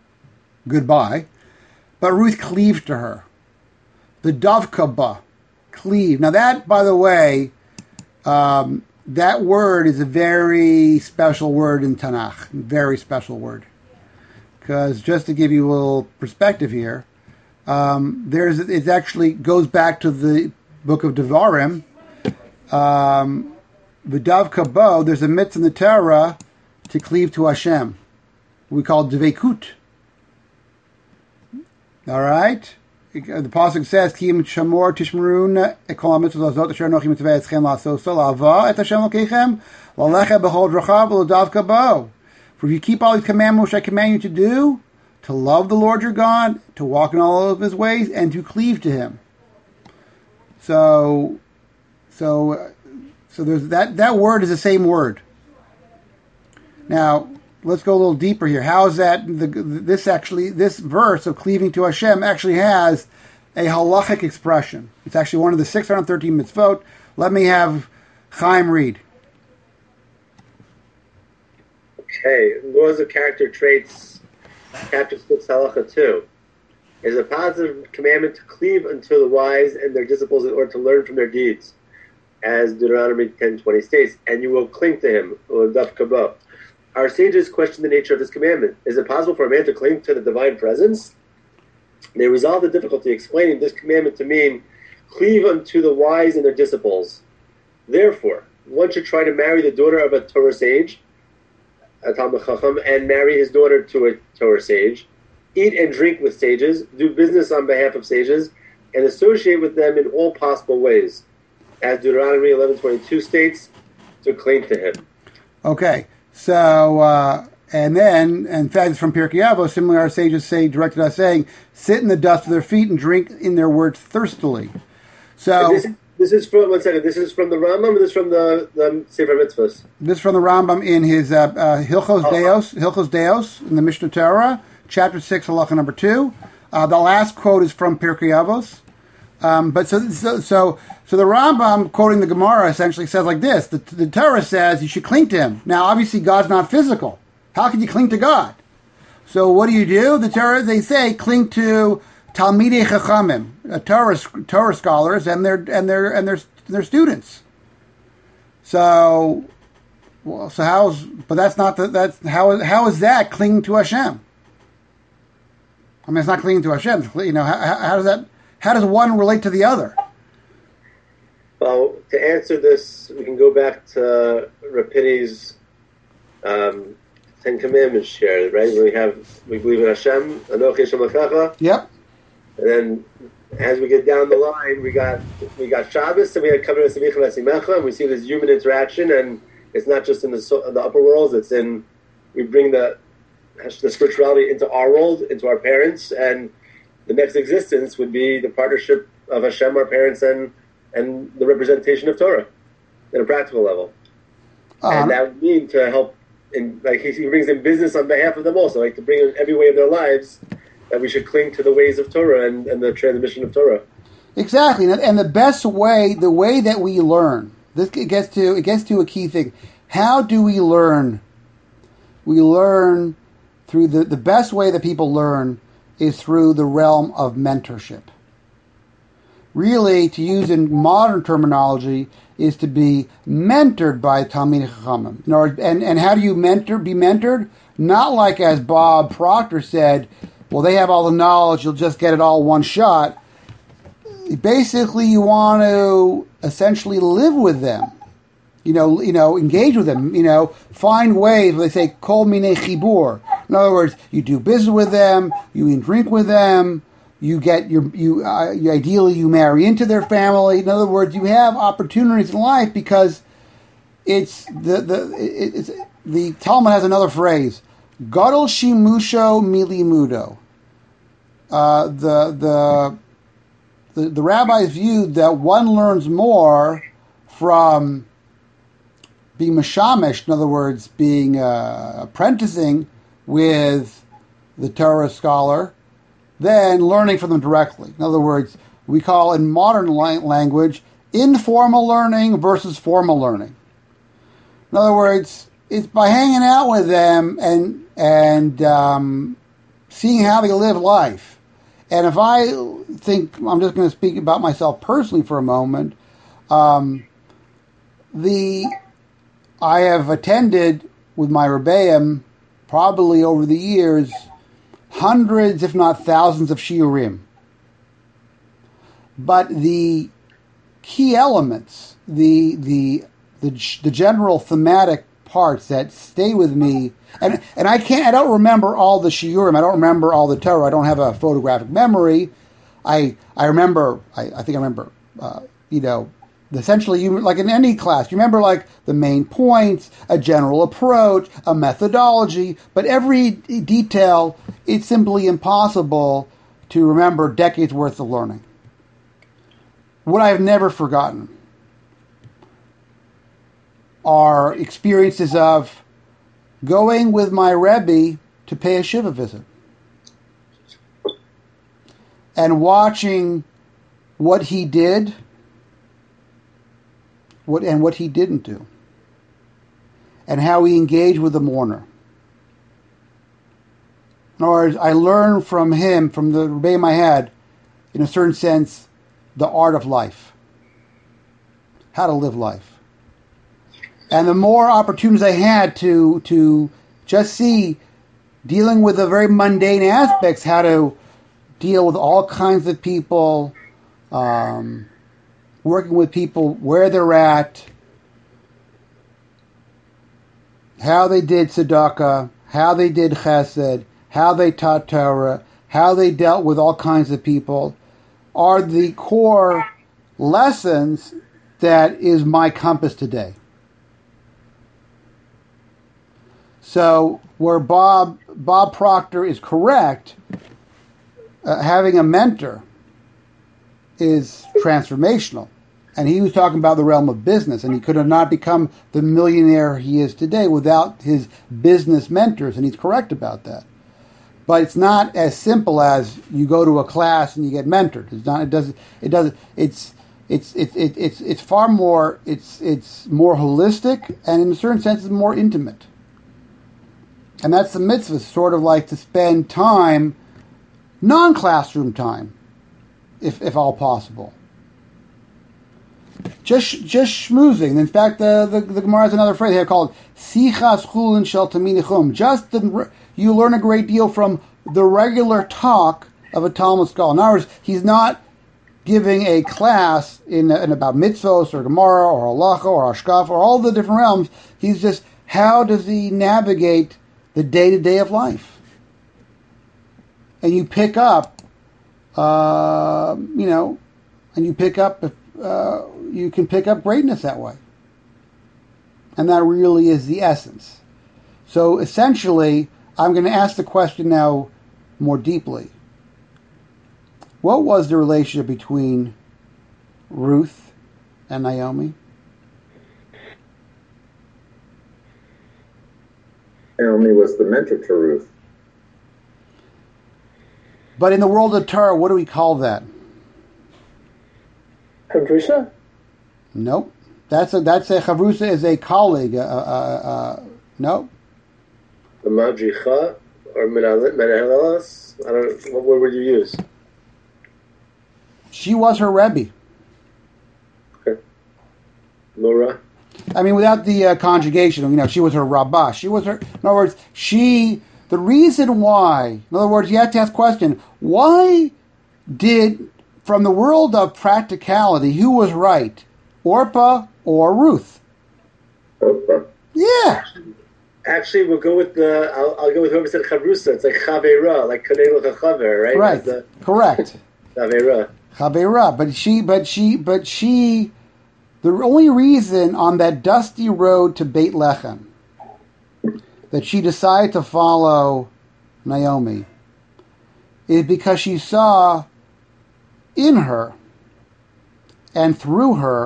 goodbye. But Ruth cleaved to her. The dovkaba. cleave. Now that, by the way, that word is a very special word in Tanakh. Very special word. Because just to give you a little perspective here, it actually goes back to the book of Devarim. V'dav kabo, there's a mitzvah in the Torah to cleave to Hashem. We call dveikut. All right? The pasuk says, "Kim shamor tishmerun ekol mitzvot azot asher anochi mitzvah etzchem la'asos la'ava et Hashem Elokeichem la'lecha b'chol drachav v'lodav kabo." For if you keep all these commandments which I command you to do, to love the Lord your God, to walk in all of His ways, and to cleave to Him. So there's that word is the same word. Now, let's go a little deeper here. How is that? This verse of cleaving to Hashem actually has a halachic expression. It's actually one of the 613 mitzvot. Let me have Chaim read. Okay, laws of character traits, chapter 6, halacha 2. It is a positive commandment to cleave unto the wise and their disciples in order to learn from their deeds, as Deuteronomy 10:20 states, and you will cling to him, Daf Kabo. Our sages question the nature of this commandment. Is it possible for a man to cling to the divine presence? They resolve the difficulty explaining this commandment to mean cleave unto the wise and their disciples. Therefore, one should try to marry the daughter of a Torah sage, a Talmid Chacham, and marry his daughter to a Torah sage, eat and drink with sages, do business on behalf of sages, and associate with them in all possible ways, as Deuteronomy 11:22 states, to cling to him. Okay, so, and then, in fact, it's from Pirkei Avos, similarly our sages directed us saying, sit in the dust of their feet and drink in their words thirstily. So... This is from, one second, this is from the Rambam, or this is from the Sefer Mitzvahs? This is from the Rambam in his Hilchos Deos, in the Mishnah Torah, chapter 6, halacha number 2. The last quote is from Pirkei Avos. But so the Rambam, quoting the Gemara, essentially says like this: the Torah says you should cling to him. Now, obviously, God's not physical. How can you cling to God? So, what do? The Torah, they say, cling to Talmidei Chachamim, Torah scholars, and their students. So how is that clinging to Hashem? I mean, it's not clinging to Hashem. How does one relate to the other? Well, to answer this, we can go back to Rapini's Ten Commandments share, right? We believe in Hashem, Anochi Hashem Elokecha. Yep. And then, as we get down the line, we got Shabbos, and we had Kavanah Samicha V'Asimecha, and we see this human interaction, and it's not just in the upper worlds. It's we bring the spirituality into our world, into our parents, and the next existence would be the partnership of Hashem, our parents, and the representation of Torah, at a practical level. And that would mean to help, he brings in business on behalf of them also, like to bring in every way of their lives, that we should cling to the ways of Torah and the transmission of Torah. Exactly, and the best way, the way that we learn, it gets to a key thing. How do we learn? We learn through the best way that people learn is through the realm of mentorship. Really, to use in modern terminology, is to be mentored by Talmidei Chachamim. And how do you be mentored? Not like as Bob Proctor said, well, they have all the knowledge, you'll just get it all one shot. Basically, you want to essentially live with them. Engage with them. Find ways. They say kol minei chibur. In other words, you do business with them, you eat and drink with them, you get ideally you marry into their family. In other words, you have opportunities in life because it's the Talmud has another phrase, gadol shimusho milimudo. The rabbis viewed that one learns more from being mashamish, in other words, being apprenticing with the Torah scholar, than learning from them directly. In other words, we call in modern language informal learning versus formal learning. In other words, it's by hanging out with them and seeing how they live life And if I think, I'm just going to speak about myself personally for a moment, I have attended with my Rebbeim probably over the years hundreds, if not thousands, of shiurim. But the key elements, the general thematic parts that stay with me, and I don't remember all the shiurim. I don't remember all the Torah. I don't have a photographic memory. I remember. I think I remember. Essentially, like in any class, you remember like the main points, a general approach, a methodology, but every detail, it's simply impossible to remember decades worth of learning. What I have never forgotten are experiences of going with my Rebbe to pay a Shiva visit and watching what he did what he didn't do, and how he engaged with the mourner. In other words, I learned from him, from the Rebbeim I had, in a certain sense, the art of life, how to live life. And the more opportunities I had to just see, dealing with the very mundane aspects, how to deal with all kinds of people, working with people where they're at, how they did tzedakah, how they did chesed, how they taught Torah, how they dealt with all kinds of people, are the core lessons that is my compass today. So where Bob Proctor is correct, having a mentor is transformational. And he was talking about the realm of business, and he could have not become the millionaire he is today without his business mentors, and he's correct about that. But it's not as simple as you go to a class and you get mentored. It's not. It's far more. It's more holistic, and in a certain sense, it's more intimate. And that's the mitzvah, sort of like to spend time, non-classroom time, if all possible. Just schmoozing. In fact, the Gemara has another phrase here called Sichas Chulin Shel Talmidei Chacham. You learn a great deal from the regular talk of a Talmud scholar. In other words, he's not giving a class in about mitzvos or Gemara or halacha or hashkaf or all the different realms. He's just, how does he navigate the day-to-day of life? And you pick up, you can pick up greatness that way. And that really is the essence. So essentially, I'm going to ask the question now more deeply. What was the relationship between Ruth and Naomi? Naomi was the mentor to Ruth. But in the world of Torah, what do we call that? Chavrusa? Nope. That's a chavrusa is a colleague. No. The madricha or menahelas? I don't know. What word would you use? She was her Rebbe. Okay. Mora. I mean, without the conjugation, she was her rabbah. She was her. In other words, the reason why. In other words, you have to ask the question: why did, from the world of practicality, who was right, Orpah or Ruth? Orpah. Yeah. Actually, we'll go with I'll go with whoever said chavrusa. It's like chaveira, like kanei l'chachaver, right? Right. Correct. Chaveira. Chaveira, but she. The only reason on that dusty road to Beit Lechem that she decided to follow Naomi is because she saw in her and through her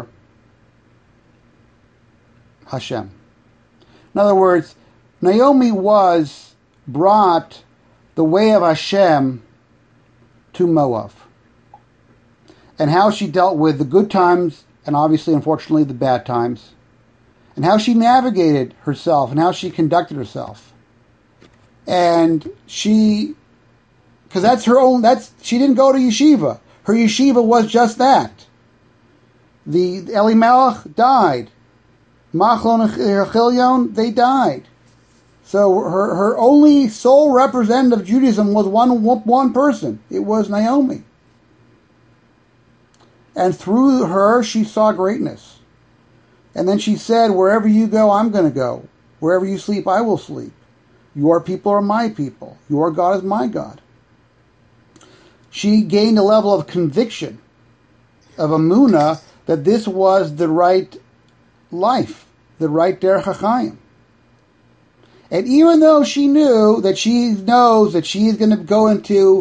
Hashem. In other words, Naomi brought the way of Hashem to Moab, and how she dealt with the good times and obviously, unfortunately, the bad times, and how she navigated herself and how she conducted herself. And she because that's her own. She didn't go to yeshiva. Her yeshiva was just that. The Elimelech died. Machlon and Chilion, they died. So her only sole representative of Judaism was one person. It was Naomi. And through her, she saw greatness. And then she said, wherever you go, I'm going to go. Wherever you sleep, I will sleep. Your people are my people. Your God is my God. She gained a level of conviction, of emunah, that this was the right life, the right derech HaChaim. And even though she knows that she is going to go into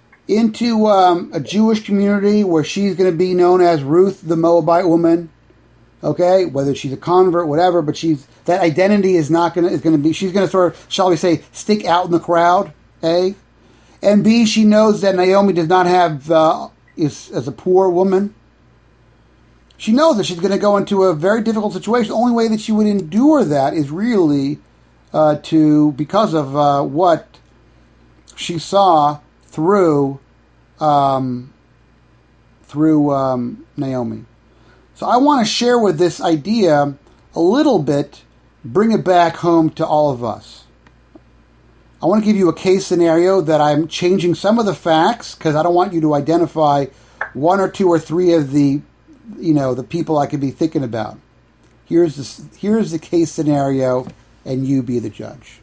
a Jewish community where she's going to be known as Ruth the Moabite woman, okay, whether she's a convert, whatever, but that identity is going to be, she's going to sort of, shall we say, stick out in the crowd, A. And B, she knows that Naomi does not have, as a poor woman. She knows that she's going to go into a very difficult situation. The only way that she would endure that is really because of what she saw through Naomi. So I want to share with this idea a little bit, bring it back home to all of us. I want to give you a case scenario that I'm changing some of the facts because I don't want you to identify one or two or three of the people I could be thinking about. Here's the case scenario, and you be the judge.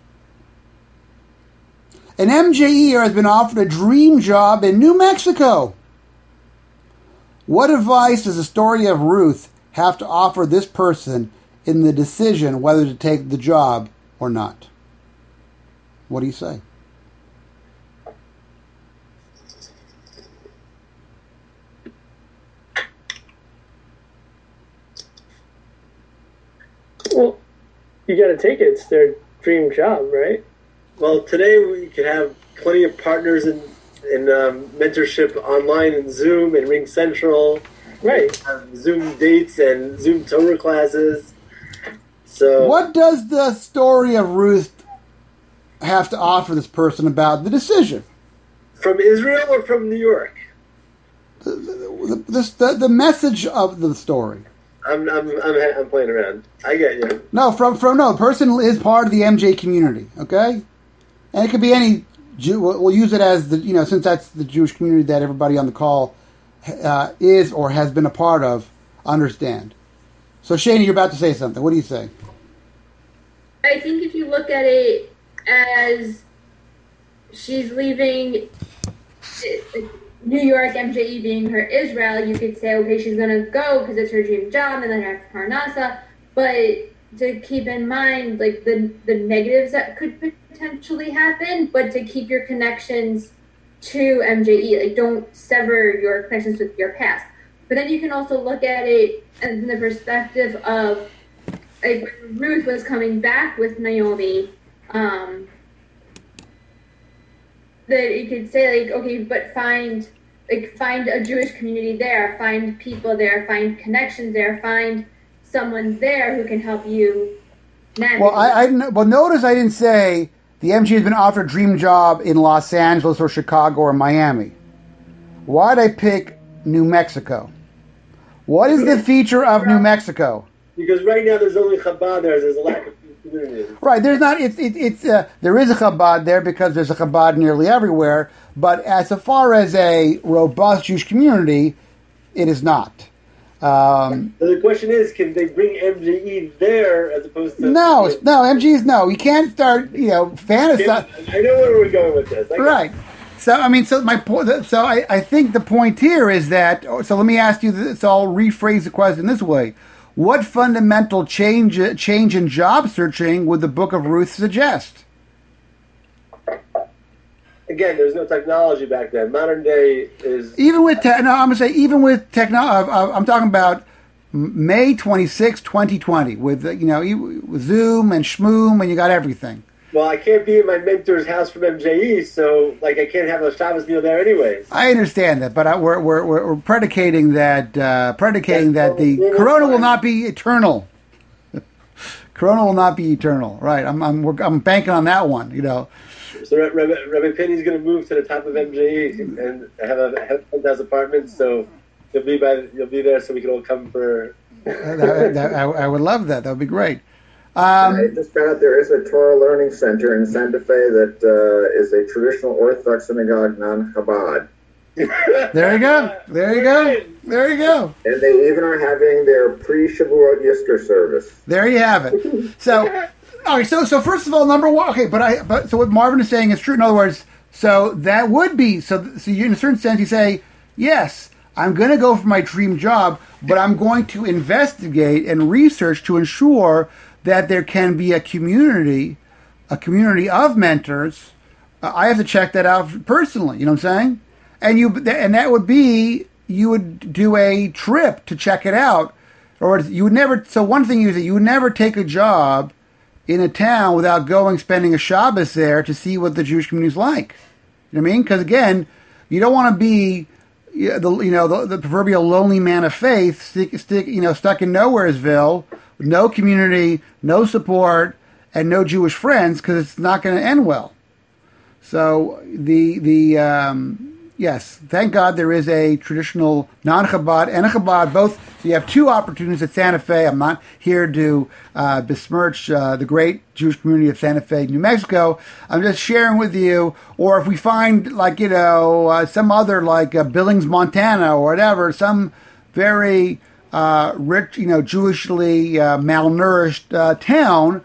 An MJE has been offered a dream job in New Mexico. What advice does the story of Ruth have to offer this person in the decision whether to take the job or not? What do you say? Well, you got to take it. It's their dream job, right? Well, today we can have plenty of partners in mentorship online in Zoom and Ring Central. Right. Zoom dates and Zoom Torah classes. So, what does the story of Ruth have to offer this person about the decision? From Israel or from New York? The message of the story. I'm playing around. I get you. No, the person is part of the MJ community, okay? And it could be any Jew. We'll use it as since that's the Jewish community that everybody on the call is or has been a part of. Understand? So, Shani, you're about to say something. What do you say? I think if you look at it as she's leaving New York, MJE being her Israel, you could say, okay, she's going to go because it's her dream job and then have Parnassa. But to keep in mind, like, the negatives that could potentially happen, but to keep your connections to MJE. Like, don't sever your connections with your past. But then you can also look at it in the perspective of, like, when Ruth was coming back with Naomi, that you could say, like, okay, but find a Jewish community there, find people there, find connections there, find someone there who can help you navigate. Well, notice I didn't say the MG has been offered a dream job in Los Angeles or Chicago or Miami. Why'd I pick New Mexico? What is the feature of New Mexico? Because right now there's only Chabad there. There's a lack of community. Right, there's not. There is a Chabad there because there's a Chabad nearly everywhere. But as far as a robust Jewish community, it is not. So the question is, can they bring MJE there as opposed to no? MJE's no. You can't start fantasize. I know where we're going with this. Right. So my point. So I think the point here is that. So let me ask you this. So I'll rephrase the question this way. What fundamental change in job searching would the Book of Ruth suggest? Again, there's no technology back then. Modern day is even with I'm going to say even with technology. I'm talking about May 26, 2020, with with Zoom and Shmoom, and you got everything. Well, I can't be in my mentor's house from MJE, so I can't have a Shabbos meal there anyways. I understand that, but we're predicating that the Corona will not be eternal. Corona will not be eternal, right? I'm banking on that one, So Rabbi Penny's going to move to the top of MJE and have a penthouse apartment. So you'll be there, so we can all come for. I would love that. That would be great. I just found out there is a Torah Learning Center in Santa Fe that is a traditional Orthodox synagogue, non-Chabad. There you go. There you go. There you go. And they even are having their pre-Shavuot Yisker service. There you have it. So, all right. So first of all, number one. Okay, but so what Marvin is saying is true. In other words, so that would be so. You, in a certain sense, you say, yes, I'm going to go for my dream job, but I'm going to investigate and research to ensure that there can be a community of mentors. I have to check that out personally. You know what I'm saying? And that would be, you would do a trip to check it out, or you would never. So one thing you would never take a job in a town without spending a Shabbos there to see what the Jewish community is like. You know what I mean? Because again, you don't want to be the proverbial lonely man of faith, stuck in Nowheresville, with no community, no support, and no Jewish friends, because it's not going to end well. So yes, thank God there is a traditional non-Chabad and a Chabad, both. So you have two opportunities at Santa Fe. I'm not here to besmirch the great Jewish community of Santa Fe, New Mexico. I'm just sharing with you, or if we find some other Billings, Montana, or whatever, some very rich, Jewishly malnourished town,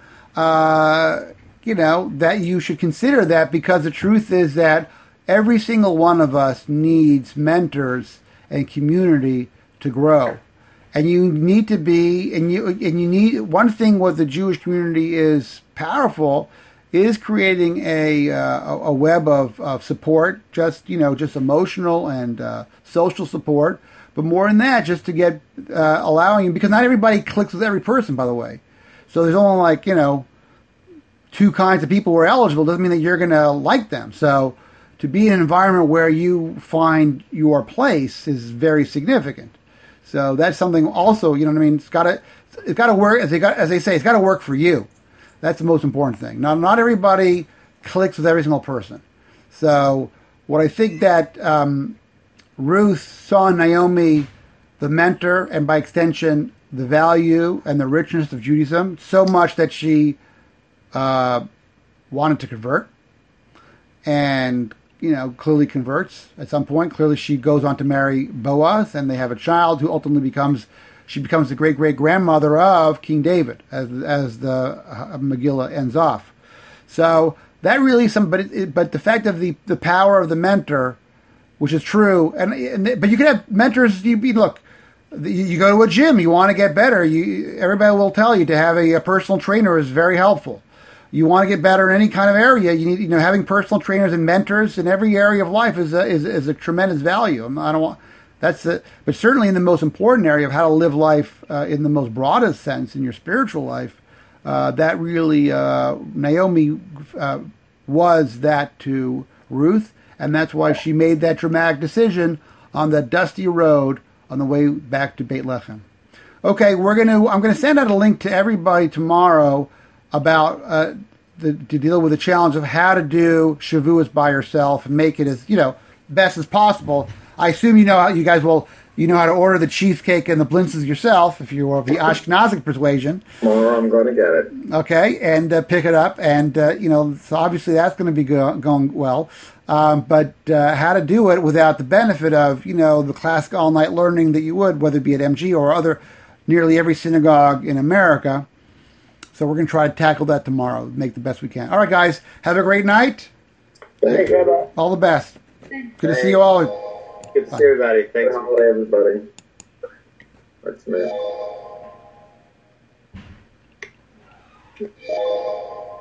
that you should consider that, because the truth is that every single one of us needs mentors and community to grow. And you need to be, and you need, one thing what the Jewish community is powerful is creating a web of support, just emotional and social support. But more than that, just to get allowing, because not everybody clicks with every person, by the way. So there's only two kinds of people who are eligible. Doesn't mean that you're going to like them. So to be in an environment where you find your place is very significant. So that's something also, it's got to work, as they say, it's got to work for you. That's the most important thing. Not everybody clicks with every single person. So what I think that Ruth saw in Naomi, the mentor, and by extension, the value and the richness of Judaism, so much that she wanted to convert, and clearly converts at some point. Clearly she goes on to marry Boaz, and they have a child who ultimately becomes the great-great-grandmother of King David, as the Megillah ends off. So that really but the fact of the power of the mentor, which is true, but you can have mentors. You go to a gym, you want to get better. Everybody will tell you to have a personal trainer is very helpful. You want to get better in any kind of area, you need, having personal trainers and mentors in every area of life is a tremendous value. But certainly in the most important area of how to live life in the most broadest sense in your spiritual life, that really Naomi was that to Ruth, and that's why she made that dramatic decision on that dusty road on the way back to Beit Lechem. Okay, I'm gonna send out a link to everybody tomorrow about to deal with the challenge of how to do Shavuos by yourself and make it as best as possible. I assume you guys will how to order the cheesecake and the blintzes yourself if you are of the Ashkenazic persuasion. Tomorrow I'm going to get it. Okay, and pick it up, and so obviously that's going to be going well. But how to do it without the benefit of the classic all-night learning that you would, whether it be at MG or nearly every synagogue in America. So we're going to try to tackle that tomorrow, make the best we can. All right, guys, have a great night. Thank you. All the best. Good to see you all. Good to see everybody. Thanks. Good holiday, everybody. That's me.